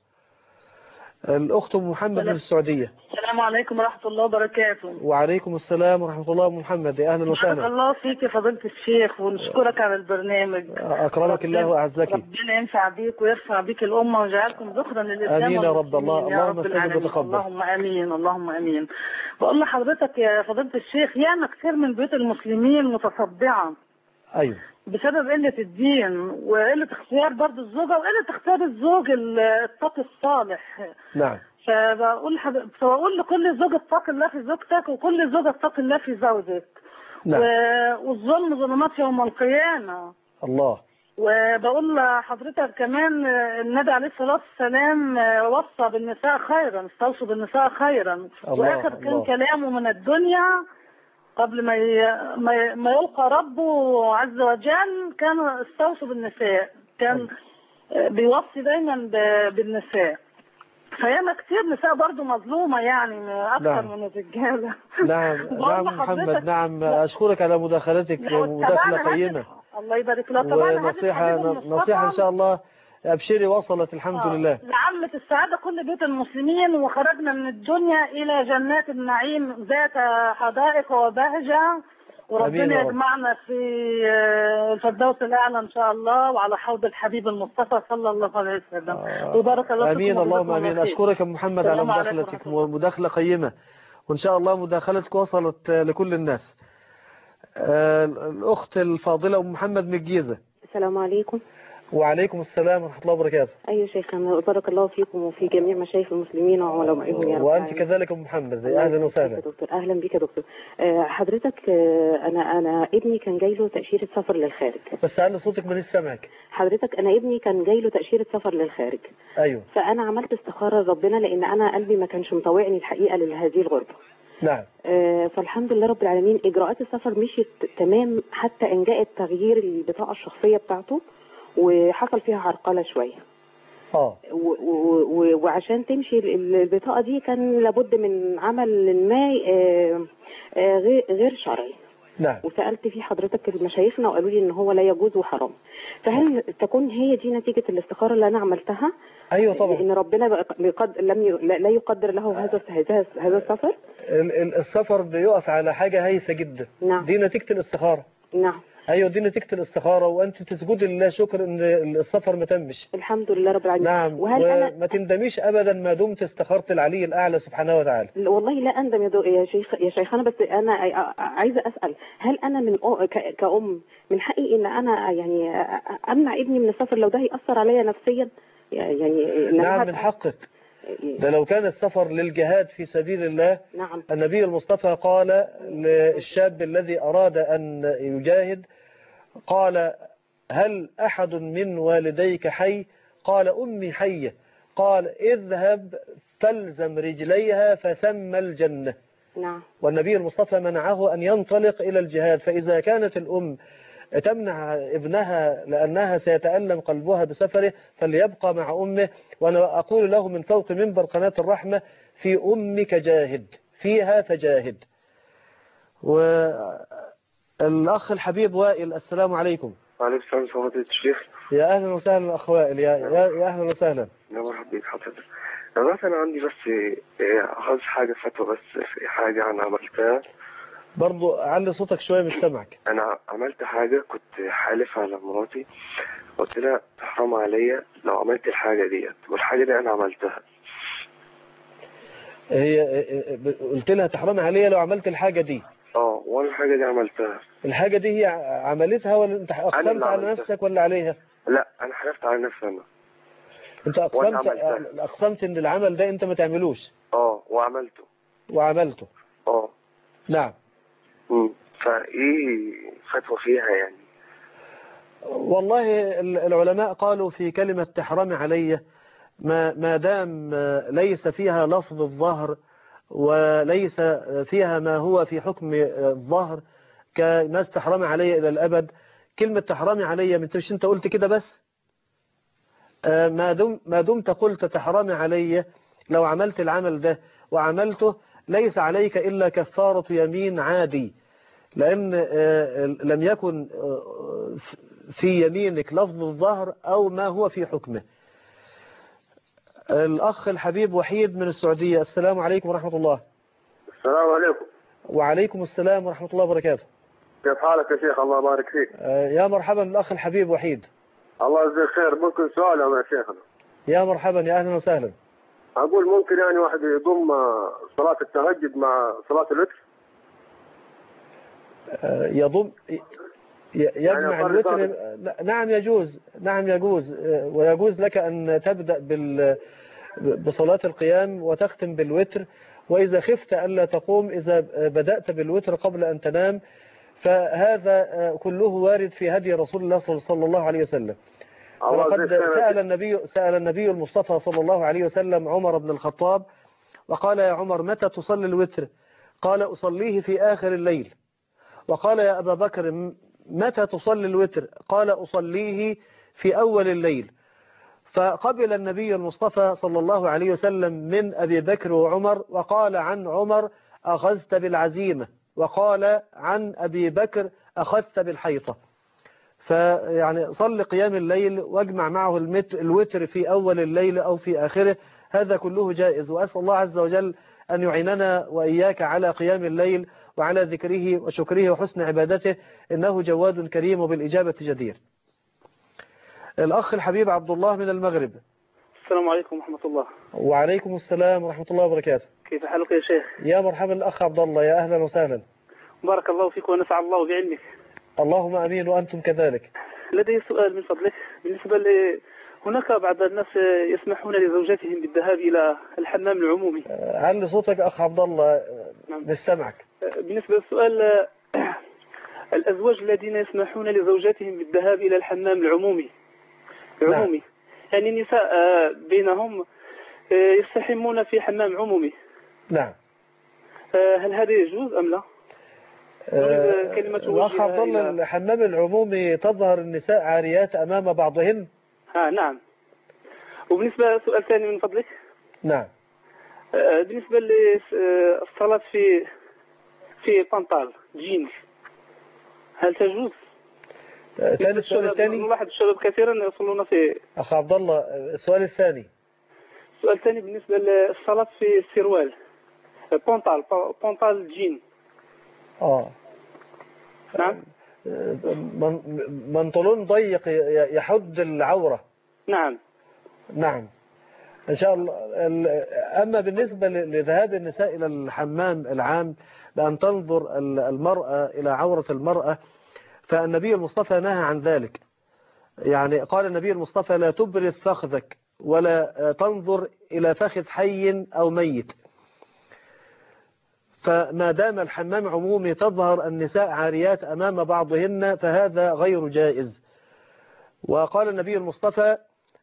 الأخت محمد من السعودية. السلام عليكم ورحمة الله وبركاته. وعليكم السلام ورحمة الله محمد. يا أهلا وسهلا. بارك الله فيك يا فضيلة الشيخ، ونشكرك على البرنامج. أكرمك الله وأعزك. ربنا ينفع بيك ويرفع بيك الأمة ويجعلكم ذخرا للإسلام. آمين يا رب. الله اللهم استجب وتقبل. اللهم آمين اللهم آمين. بقول لحضرتك يا فضيلة الشيخ ياما كثير من بيوت المسلمين متصدعة. أيوه. بسبب قلة الدين وقلة اختيار برضه الزوجة وقلة اختيار الزوج التقي الصالح. نعم. فبقول حد... فبقول لكل زوج اتقي الله في زوجتك وكل زوجة اتقي الله في زوجك. نعم. و... والظلم ظلمات يوم القيامة. الله. وبقول لحضرتك كمان النبي عليه الصلاة والسلام وصى بالنساء خيرا، استوصوا بالنساء خيرا. واخر كان كلامه من الدنيا قبل ما ي... ما, ما يلقى ربه عز وجل كان استوصوا بالنساء، كان بيوصي دايما ب... بالنساء. فياما كتير نساء برضو مظلومة يعني أكثر نعم. من الرجالة. نعم نعم محمد. نعم أشكرك على مداخلتك، مداخلة قيمة. الله يبارك لك. طبعا ونصيحة نصيحة إن شاء الله أبشري وصلت الحمد آه. لله. لعامة السعادة كل بيت المسلمين، وخرجنا من الدنيا إلى جنات النعيم ذات حدائق وبهجة، وربنا يجمعنا في الفردوس الأعلى إن شاء الله وعلى حوض الحبيب المصطفى صلى الله عليه وسلم. آه. وبارك الله فيكم. آمين اللهم آمين. أشكرك محمد على مداخلتك، مداخلة قيمة، وإن شاء الله مداخلتك وصلت لكل الناس. الأخت الفاضلة أم محمد من الجيزة. السلام عليكم. وعليكم السلام ورحمة الله وبركاته. أيوة شيخنا، بارك الله فيكم وفي جميع مشايخ المسلمين وعلمائهم يا رب. وأنت كذلك أم محمد، أهلا وسهلا. دكتور أهلا بك يا دكتور. آه حضرتك آه أنا أنا ابني كان جاي له تأشيرة سفر للخارج. بس على صوتك من السمعك. حضرتك أنا ابني كان جاي له تأشيرة سفر للخارج. أيوه. فأنا عملت استخارة لربنا لأن أنا قلبي ما كانش مطوعني الحقيقة لهذه الغربة. نعم. آه فالحمد لله رب العالمين إجراءات السفر مشيت تمام حتى إن جاءت تغيير البطاقة الشخصية بتاعته وحصل فيها عرقلة شوية. اه وعشان تمشي البطاقة دي كان لابد من عمل ما آه آه غير شرعي. نعم. وسألت في حضرتك المشايخنا وقالوا لي ان هو لا يجوز وحرام. فهل تكون هي دي نتيجة الاستخارة اللي انا عملتها؟ ايوه طبعا. ان ربنا بيقدر لم ي... لا يقدر له هذا هذا هذا السفر. السفر بيقف على حاجة هايفة جدا. نعم. دي نتيجة الاستخارة. نعم. ايوه دي نتيجة الاستخارة، وانت تسجدي لله شكر ان السفر ما تمش. الحمد لله رب العالمين. نعم. وهل وما أنا... تندميش ابدا ما دمت استخرت العلي الاعلى سبحانه وتعالى. والله لا اندم يا, دو... يا شيخ يا شيخنا، بس انا عايزه اسال هل انا من أ... ك... كأم من حقي ان انا يعني امنع ابني من السفر لو ده هيأثر عليا نفسيا؟ يعني نعم من حقك. ده لو كان السفر للجهاد في سبيل الله. نعم. النبي المصطفى قال للشاب الذي أراد أن يجاهد، قال هل أحد من والديك حي؟ قال أمي حية. قال اذهب فالزم رجليها فثم الجنة. نعم. والنبي المصطفى منعه أن ينطلق إلى الجهاد. فإذا كانت الأم تمنع ابنها لأنها سيتألم قلبها بسفره فليبقى مع أمه. وأنا أقول له من فوق منبر قناة الرحمة في أمك جاهد، فيها فجاهد. والأخ الحبيب وائل، السلام عليكم. وعليكم السلام ورحمة الله الشيخ. يا أهلا وسهلا أخ وائل. يا, يا أهلا وسهلا. يا مرحبا بك حضرتك. أنا مثلا عندي بس عاوز حاجة فتوى بس في حاجة أنا عملتها. برضو علي صوتك شوية مش سامعك. أنا عملت حاجة كنت حالف على مراتي، قلت لها تحرم عليا لو عملت الحاجة ديت، والحاجة دي أنا عملتها. هي قلت لها تحرم عليا لو عملت الحاجة دي. اه وانا الحاجة دي عملتها. الحاجة دي هي عملتها ولا انت اقسمت على نفسك ولا عليها؟ لا انا حلفت على نفسي انا. انت اقسمت اقسمت ان العمل ده انت ما تعملوش. اه وعملته. وعملته. اه. نعم. امم فايه فتوى فيها يعني؟ والله العلماء قالوا في كلمة تحرم علي ما ما دام ليس فيها لفظ الظهر وليس فيها ما هو في حكم الظهر كما استحرم علي إلى الأبد. كلمة تحرمي علي من مش أنت قلت كده بس ما دم ما دمت قلت تحرمي علي لو عملت العمل ده وعملته ليس عليك إلا كفارة يمين عادي، لأن لم يكن في يمينك لفظ الظهر أو ما هو في حكمه. الأخ الحبيب وحيد من السعودية، السلام عليكم ورحمة الله. السلام عليكم. وعليكم السلام ورحمة الله وبركاته. كيف حالك يا شيخ؟ الله يبارك فيك. يا مرحبا الأخ الحبيب وحيد. الله يجزيك خير. ممكن سؤال يا شيخنا؟ يا مرحبا يا أهلا وسهلا. أقول ممكن يعني واحد يضم صلاة التهجد مع صلاة الوتر؟ يضم يجمع يعني الوتر. نعم يجوز، نعم يجوز، ويجوز لك أن تبدأ بال بصلاة القيام وتختم بالوتر، وإذا خفت ألا تقوم إذا بدأت بالوتر قبل أن تنام فهذا كله وارد في هدي رسول الله صلى الله عليه وسلم. ولقد سأل النبي سأل النبي المصطفى صلى الله عليه وسلم عمر بن الخطاب وقال يا عمر متى تصلي الوتر؟ قال أصليه في آخر الليل. وقال يا أبا بكر متى تصلي الوتر؟ قال أصليه في أول الليل. فقبل النبي المصطفى صلى الله عليه وسلم من أبي بكر وعمر، وقال عن عمر أخذت بالعزيمة، وقال عن أبي بكر أخذت بالحيطة. فيعني صل قيام الليل واجمع معه الوتر في أول الليل أو في آخره، هذا كله جائز. وأسأل الله عز وجل أن يعيننا وإياك على قيام الليل وعلى ذكره وشكره وحسن عبادته، إنه جواد كريم وبالإجابة جدير. الأخ الحبيب عبد الله من المغرب، السلام عليكم ورحمة الله. وعليكم السلام ورحمة الله وبركاته. كيف حالك يا شيخ؟ يا مرحبا الأخ عبد الله، يا أهلا وسهلا. بارك الله فيك ونفع الله بعلمك. اللهم أمين وأنتم كذلك. لدي سؤال من فضلك. بالنسبة ل هناك بعض الناس يسمحون لزوجاتهم بالذهاب إلى الحمام العمومي. علي صوتك أخ عبد الله. نعم. مش سامعك. بالنسبة للسؤال، الأزواج الذين يسمحون لزوجاتهم بالذهاب إلى الحمام العمومي العمومي نعم. يعني النساء بينهم يستحمون في حمام عمومي. نعم. هل هذا يجوز أم لا؟ كلمة الأخ عبد الله، الحمام العمومي تظهر النساء عاريات أمام بعضهن. ها نعم. وبالنسبة لسؤال ثاني من فضلك. نعم. بالنسبة للصلاة في في بنطال جينز هل تجوز؟ ثاني السؤال الثاني. نلاحظ الشباب كثيرا يصلون في. أخ عبد الله السؤال الثاني. السؤال الثاني بالنسبة للصلاة في السروال بنطال بنطال جين. اه نعم. منطلون ضيق يحد العورة. نعم. نعم إن شاء الله. أما بالنسبة لذهاب النساء إلى الحمام العام بأن تنظر المرأة إلى عورة المرأة، فالنبي المصطفى نهى عن ذلك. يعني قال النبي المصطفى لا تبرز فخذك ولا تنظر إلى فخذ حي أو ميت. فما دام الحمام عمومي تظهر النساء عاريات أمام بعضهن فهذا غير جائز. وقال النبي المصطفى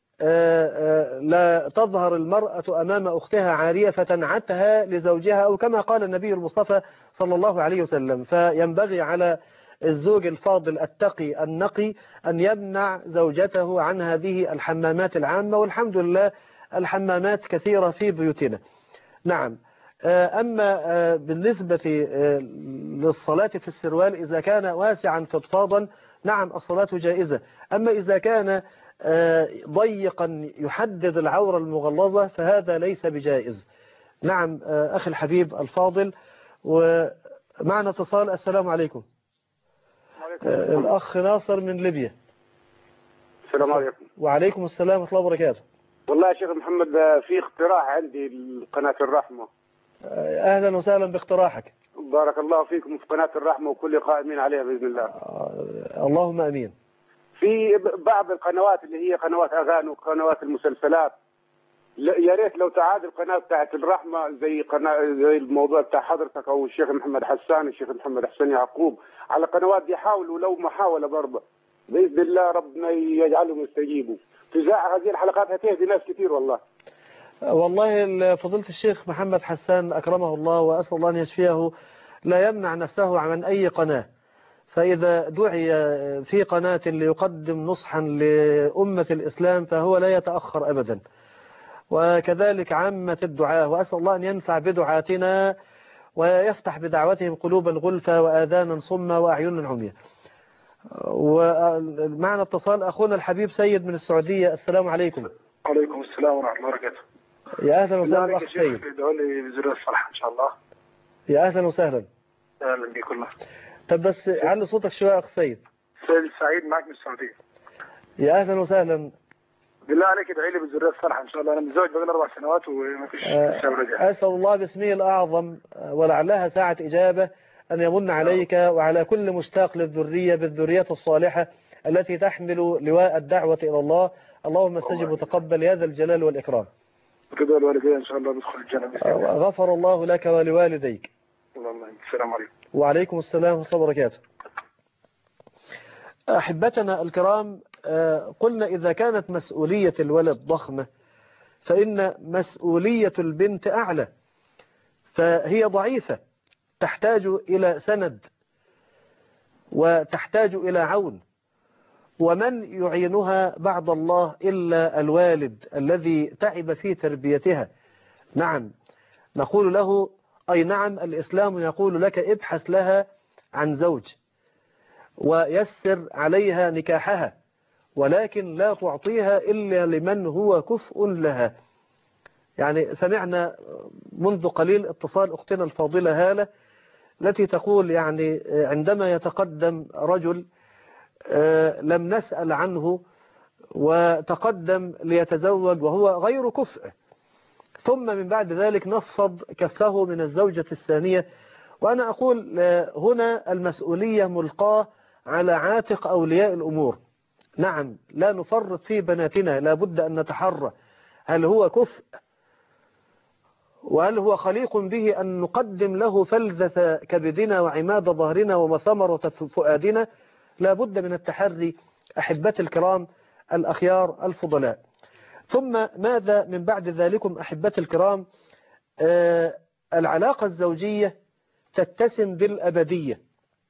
لا تظهر المرأة أمام أختها عارية فتنعتها لزوجها، أو كما قال النبي المصطفى صلى الله عليه وسلم. فينبغي على الزوج الفاضل التقي النقي أن يمنع زوجته عن هذه الحمامات العامة، والحمد لله الحمامات كثيرة في بيوتنا. نعم. أما بالنسبة للصلاة في السروال إذا كان واسعا فضفاضا نعم الصلاة جائزة. أما إذا كان ضيقا يحدد العورة المغلظة فهذا ليس بجائز. نعم أخي الحبيب الفاضل. ومعنا اتصال. السلام عليكم. الأخ ناصر من ليبيا. السلام عليكم. وعليكم السلام ورحمة الله وبركاته. والله يا شيخ محمد في اقتراح عندي لقناة الرحمة. أهلا وسهلا باقتراحك. بارك الله فيكم في قناة الرحمة وكل قائمين عليها بإذن الله. اللهم أمين. في بعض القنوات اللي هي قنوات أغاني وقنوات المسلسلات، يا ريت لو تعاد القناة بتاعت الرحمة زي قناة زي الموضوع بتاع حضرتك أو الشيخ محمد حسان الشيخ محمد حسان يعقوب، على قنوات دي يحاولوا لو محاولة برضه بإذن الله ربنا يجعلهم يستجيبوا. تذاع هذه الحلقات هتهدي ناس كثير والله. والله فضيلة الشيخ محمد حسان أكرمه الله وأسأل الله أن يشفيه لا يمنع نفسه عن أي قناة، فإذا دعي في قناة ليقدم نصحا لأمة الإسلام فهو لا يتأخر أبدا، وكذلك عامة الدعاة. وأسأل الله أن ينفع بدعاتنا ويفتح بدعوتهم قلوبا غلفا وآذانا صما وأعينا عميا. ومعنا اتصال أخونا الحبيب سيد من السعودية. السلام عليكم. وعليكم السلام ورحمة الله وبركاته. يا أهلا وسهلا أخ سيد. ادعوا لي بزر الصلاح إن شاء الله. يا أهلا وسهلا. أهلا بك والله. طب بس علي صوتك شوية أخ سيد. سيد سعيد معك من السعودية. يا أهلا وسهلا. بالله عليك ادعي لي بزر الصلاح إن شاء الله. أنا متزوج بقى أربع سنوات وما فيش لسه رجع. أسأل الله باسمه الأعظم ولعلها ساعة إجابة أن يمن عليك وعلى كل مشتاق للذرية بالذرية الصالحة التي تحمل لواء الدعوة إلى الله. اللهم استجب وتقبل يا ذا الجلال والإكرام. كده الوالدين إن شاء الله ندخل الجنة. غفر الله لك ولوالديك. اللهم السلام عليكم. وعليكم السلام ورحمة الله وبركاته. أحبتنا الكرام، قلنا إذا كانت مسؤولية الولد ضخمة فإن مسؤولية البنت أعلى، فهي ضعيفة تحتاج إلى سند وتحتاج إلى عون، ومن يعينها بعد الله إلا الوالد الذي تعب في تربيتها. نعم نقول له أي نعم الإسلام يقول لك ابحث لها عن زوج ويسر عليها نكاحها، ولكن لا تعطيها إلا لمن هو كفء لها. يعني سمعنا منذ قليل اتصال أختنا الفاضلة هالة التي تقول يعني عندما يتقدم رجل لم نسأل عنه وتقدم ليتزوج وهو غير كفء، ثم من بعد ذلك نفض كفه من الزوجة الثانية. وأنا أقول هنا المسؤولية ملقاة على عاتق أولياء الأمور. نعم لا نفرط في بناتنا، لا بد أن نتحرى هل هو كفء وهل هو خليق به أن نقدم له فلذة كبدنا وعماد ظهرنا ومثمرة فؤادنا. لا بد من التحري أحبتي الكرام الأخيار الفضلاء. ثم ماذا من بعد ذلكم أحبتي الكرام؟ آه العلاقة الزوجية تتسم بالأبدية.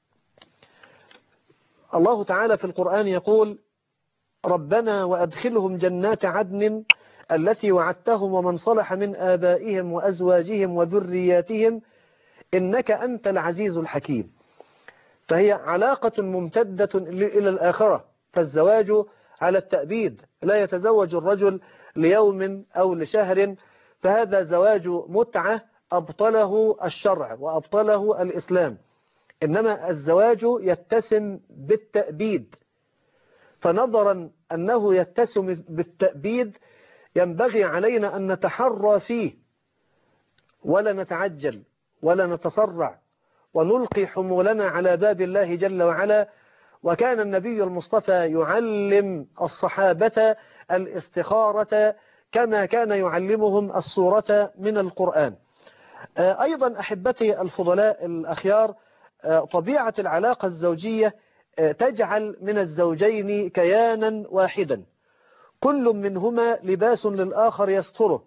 الله تعالى في القرآن يقول ربنا وأدخلهم جنات عدن التي وعدتهم ومن صلح من آبائهم وأزواجهم وذرياتهم إنك أنت العزيز الحكيم. فهي علاقة ممتدة إلى الآخرة، فالزواج على التأبيد، لا يتزوج الرجل ليوم أو لشهر، فهذا زواج متعة أبطله الشرع وأبطله الإسلام، إنما الزواج يتسم بالتأبيد. فنظرا أنه يتسم بالتأبيد ينبغي علينا أن نتحرى فيه ولا نتعجل ولا نتسرع ونلقي حمولنا على باب الله جل وعلا. وكان النبي المصطفى يعلم الصحابة الاستخارة كما كان يعلمهم السورة من القرآن. أيضا أحبتي الفضلاء الأخيار، طبيعة العلاقة الزوجية تجعل من الزوجين كيانا واحدا، كل منهما لباس للآخر يستره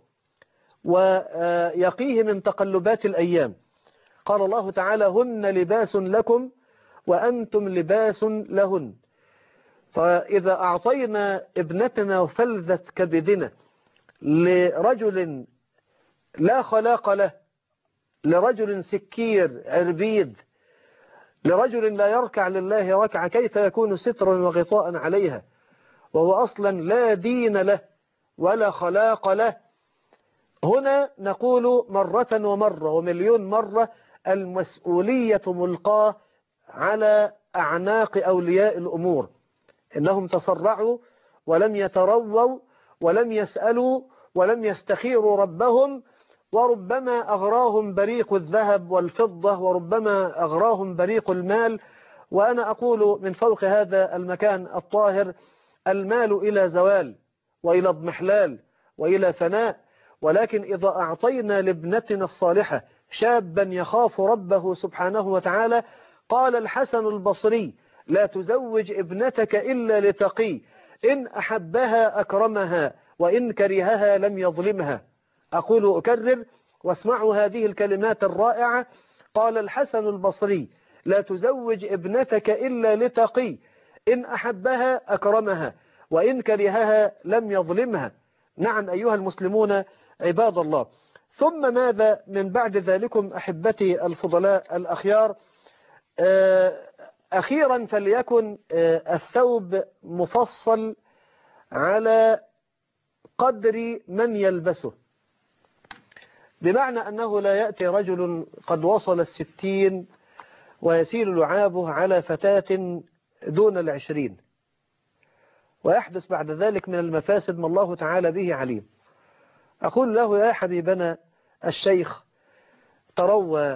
ويقيه من تقلبات الأيام. قال الله تعالى هن لباس لكم وأنتم لباس لهن. فإذا أعطينا ابنتنا فلذة كبدنا لرجل لا خلاق له، لرجل سكير عربيد، لرجل لا يركع لله ركعة، كيف يكون سترا وغطاء عليها وهو أصلا لا دين له ولا خلاق له؟ هنا نقول مرة ومرة ومليون مرة المسؤولية ملقاة على أعناق أولياء الأمور. إنهم تسرعوا ولم يترووا ولم يسألوا ولم يستخيروا ربهم، وربما أغراهم بريق الذهب والفضة وربما أغراهم بريق المال. وأنا أقول من فوق هذا المكان الطاهر المال إلى زوال وإلى اضمحلال وإلى فناء، ولكن إذا أعطينا لابنتنا الصالحة شابا يخاف ربه سبحانه وتعالى، قال الحسن البصري لا تزوج ابنتك إلا لتقي، إن أحبها أكرمها وإن كرهها لم يظلمها. أقول أكرر واسمعوا هذه الكلمات الرائعة. قال الحسن البصري لا تزوج ابنتك إلا لتقي، إن أحبها أكرمها وإن كرهها لم يظلمها. نعم أيها المسلمون عباد الله. ثم ماذا من بعد ذلكم أحبتي الفضلاء الأخيار؟ أخيرا فليكن الثوب مفصل على قدر من يلبسه، بمعنى أنه لا يأتي رجل قد وصل الستين ويسيل لعابه على فتاة دون العشرين، ويحدث بعد ذلك من المفاسد ما الله تعالى به عليم. أقول له يا حبيبنا الشيخ تروى،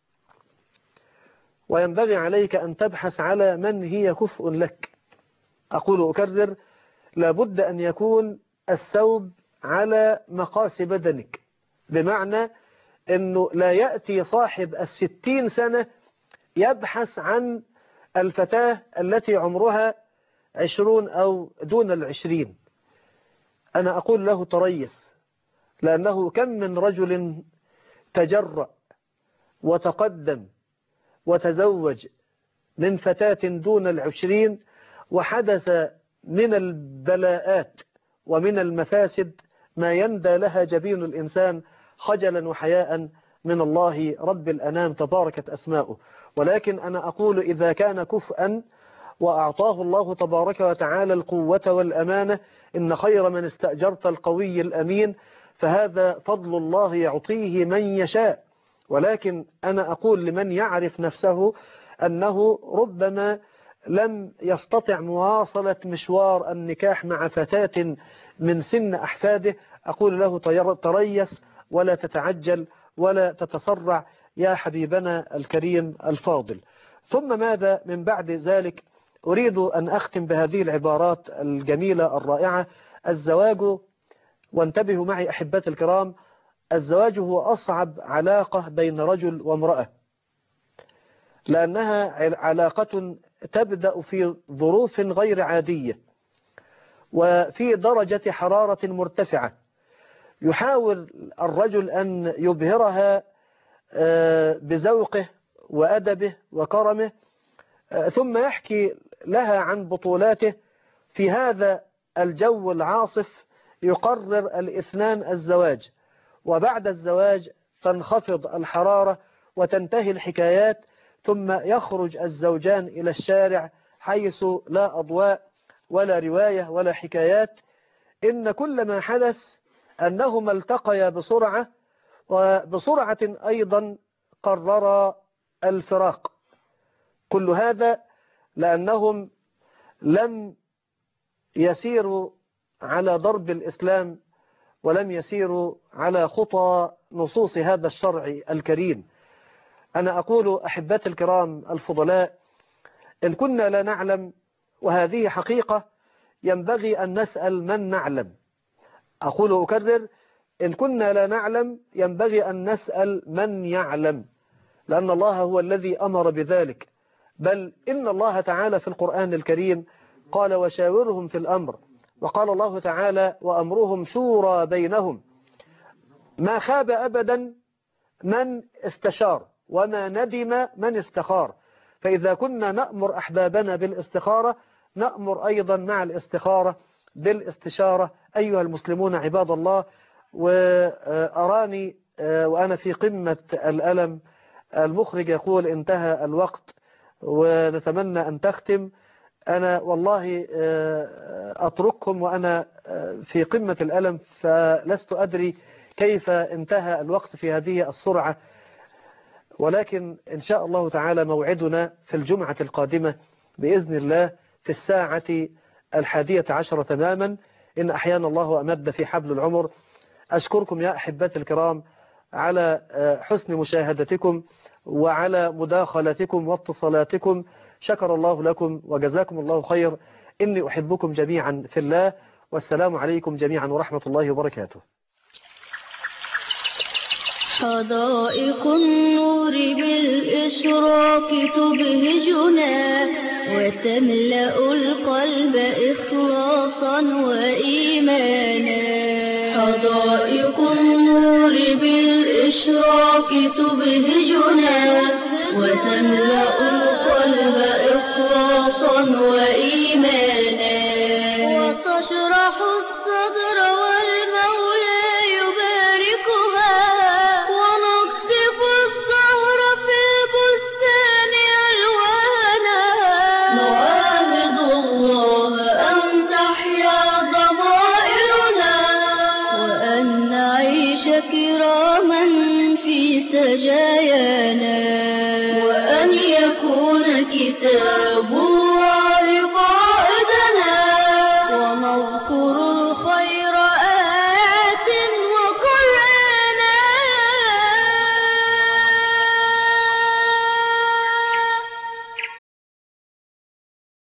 وينبغي عليك أن تبحث على من هي كفء لك. أقول أكرر لابد أن يكون الثوب على مقاس بدنك، بمعنى أنه لا يأتي صاحب الستين سنة يبحث عن الفتاة التي عمرها عشرون أو دون العشرين. أنا أقول له تريس، لأنه كم من رجل تجرأ وتقدم وتزوج من فتاة دون العشرين وحدث من البلاءات ومن المفاسد ما يندى لها جبين الإنسان خجلا وحياء من الله رب الأنام تباركت أسماؤه. ولكن أنا أقول إذا كان كفءا وأعطاه الله تبارك وتعالى القوة والأمانة، إن خير من استأجرت القوي الأمين، فهذا فضل الله يعطيه من يشاء. ولكن أنا أقول لمن يعرف نفسه أنه ربما لم يستطع مواصلة مشوار النكاح مع فتاة من سن أحفاده، أقول له تريس ولا تتعجل ولا تتسرع يا حبيبنا الكريم الفاضل. ثم ماذا من بعد ذلك أريد أن أختم بهذه العبارات الجميلة الرائعة: الزواج، وانتبهوا معي أحبتي الكرام، الزواج هو أصعب علاقة بين رجل وامرأة، لأنها علاقة تبدأ في ظروف غير عادية وفي درجة حرارة مرتفعة، يحاول الرجل أن يبهرها بذوقه وأدبه وكرمه، ثم يحكي لها عن بطولاته. في هذا الجو العاصف يقرر الاثنان الزواج، وبعد الزواج تنخفض الحرارة وتنتهي الحكايات، ثم يخرج الزوجان إلى الشارع حيث لا أضواء ولا رواية ولا حكايات. إن كل ما حدث أنهما التقيا بسرعة، وبسرعة أيضا قرر الفراق. كل هذا لأنهم لم يسيروا على ضرب الإسلام، ولم يسيروا على خطى نصوص هذا الشرع الكريم. أنا أقول أحبتي الكرام الفضلاء، إن كنا لا نعلم، وهذه حقيقة ينبغي أن نسأل من نعلم. أقول أكرر، إن كنا لا نعلم ينبغي أن نسأل من يعلم، لأن الله هو الذي أمر بذلك. بل إن الله تعالى في القرآن الكريم قال: وشاورهم في الأمر. وقال الله تعالى: وأمرهم شورى بينهم. ما خاب أبدا من استشار، وما ندم من استخار. فإذا كنا نأمر أحبابنا بالاستخارة، نأمر أيضا مع الاستخارة بالاستشارة. أيها المسلمون عباد الله، وأراني وأنا في قمة الألم. المخرج يقول: انتهى الوقت ونتمنى أن تختم. أنا والله أترككم وأنا في قمة الألم، فلست أدري كيف انتهى الوقت في هذه السرعة. ولكن إن شاء الله تعالى موعدنا في الجمعة القادمة بإذن الله في الساعة الحادية عشرة تماما، إن أحيانا الله وأمد في حبل العمر. أشكركم يا أحبتي الكرام على حسن مشاهدتكم وعلى مداخلتكم واتصالاتكم. شكر الله لكم وجزاكم الله خير. إني أحبكم جميعا في الله، والسلام عليكم جميعا ورحمة الله وبركاته. حدائق النور بالإشراق تبهجنا وتملأ القلب إخلاصا وإيمانا. حدائق النور بالإشراق تبهجنا وتملأ القلب إخلاصا وإيمانا، وتشرح الصدر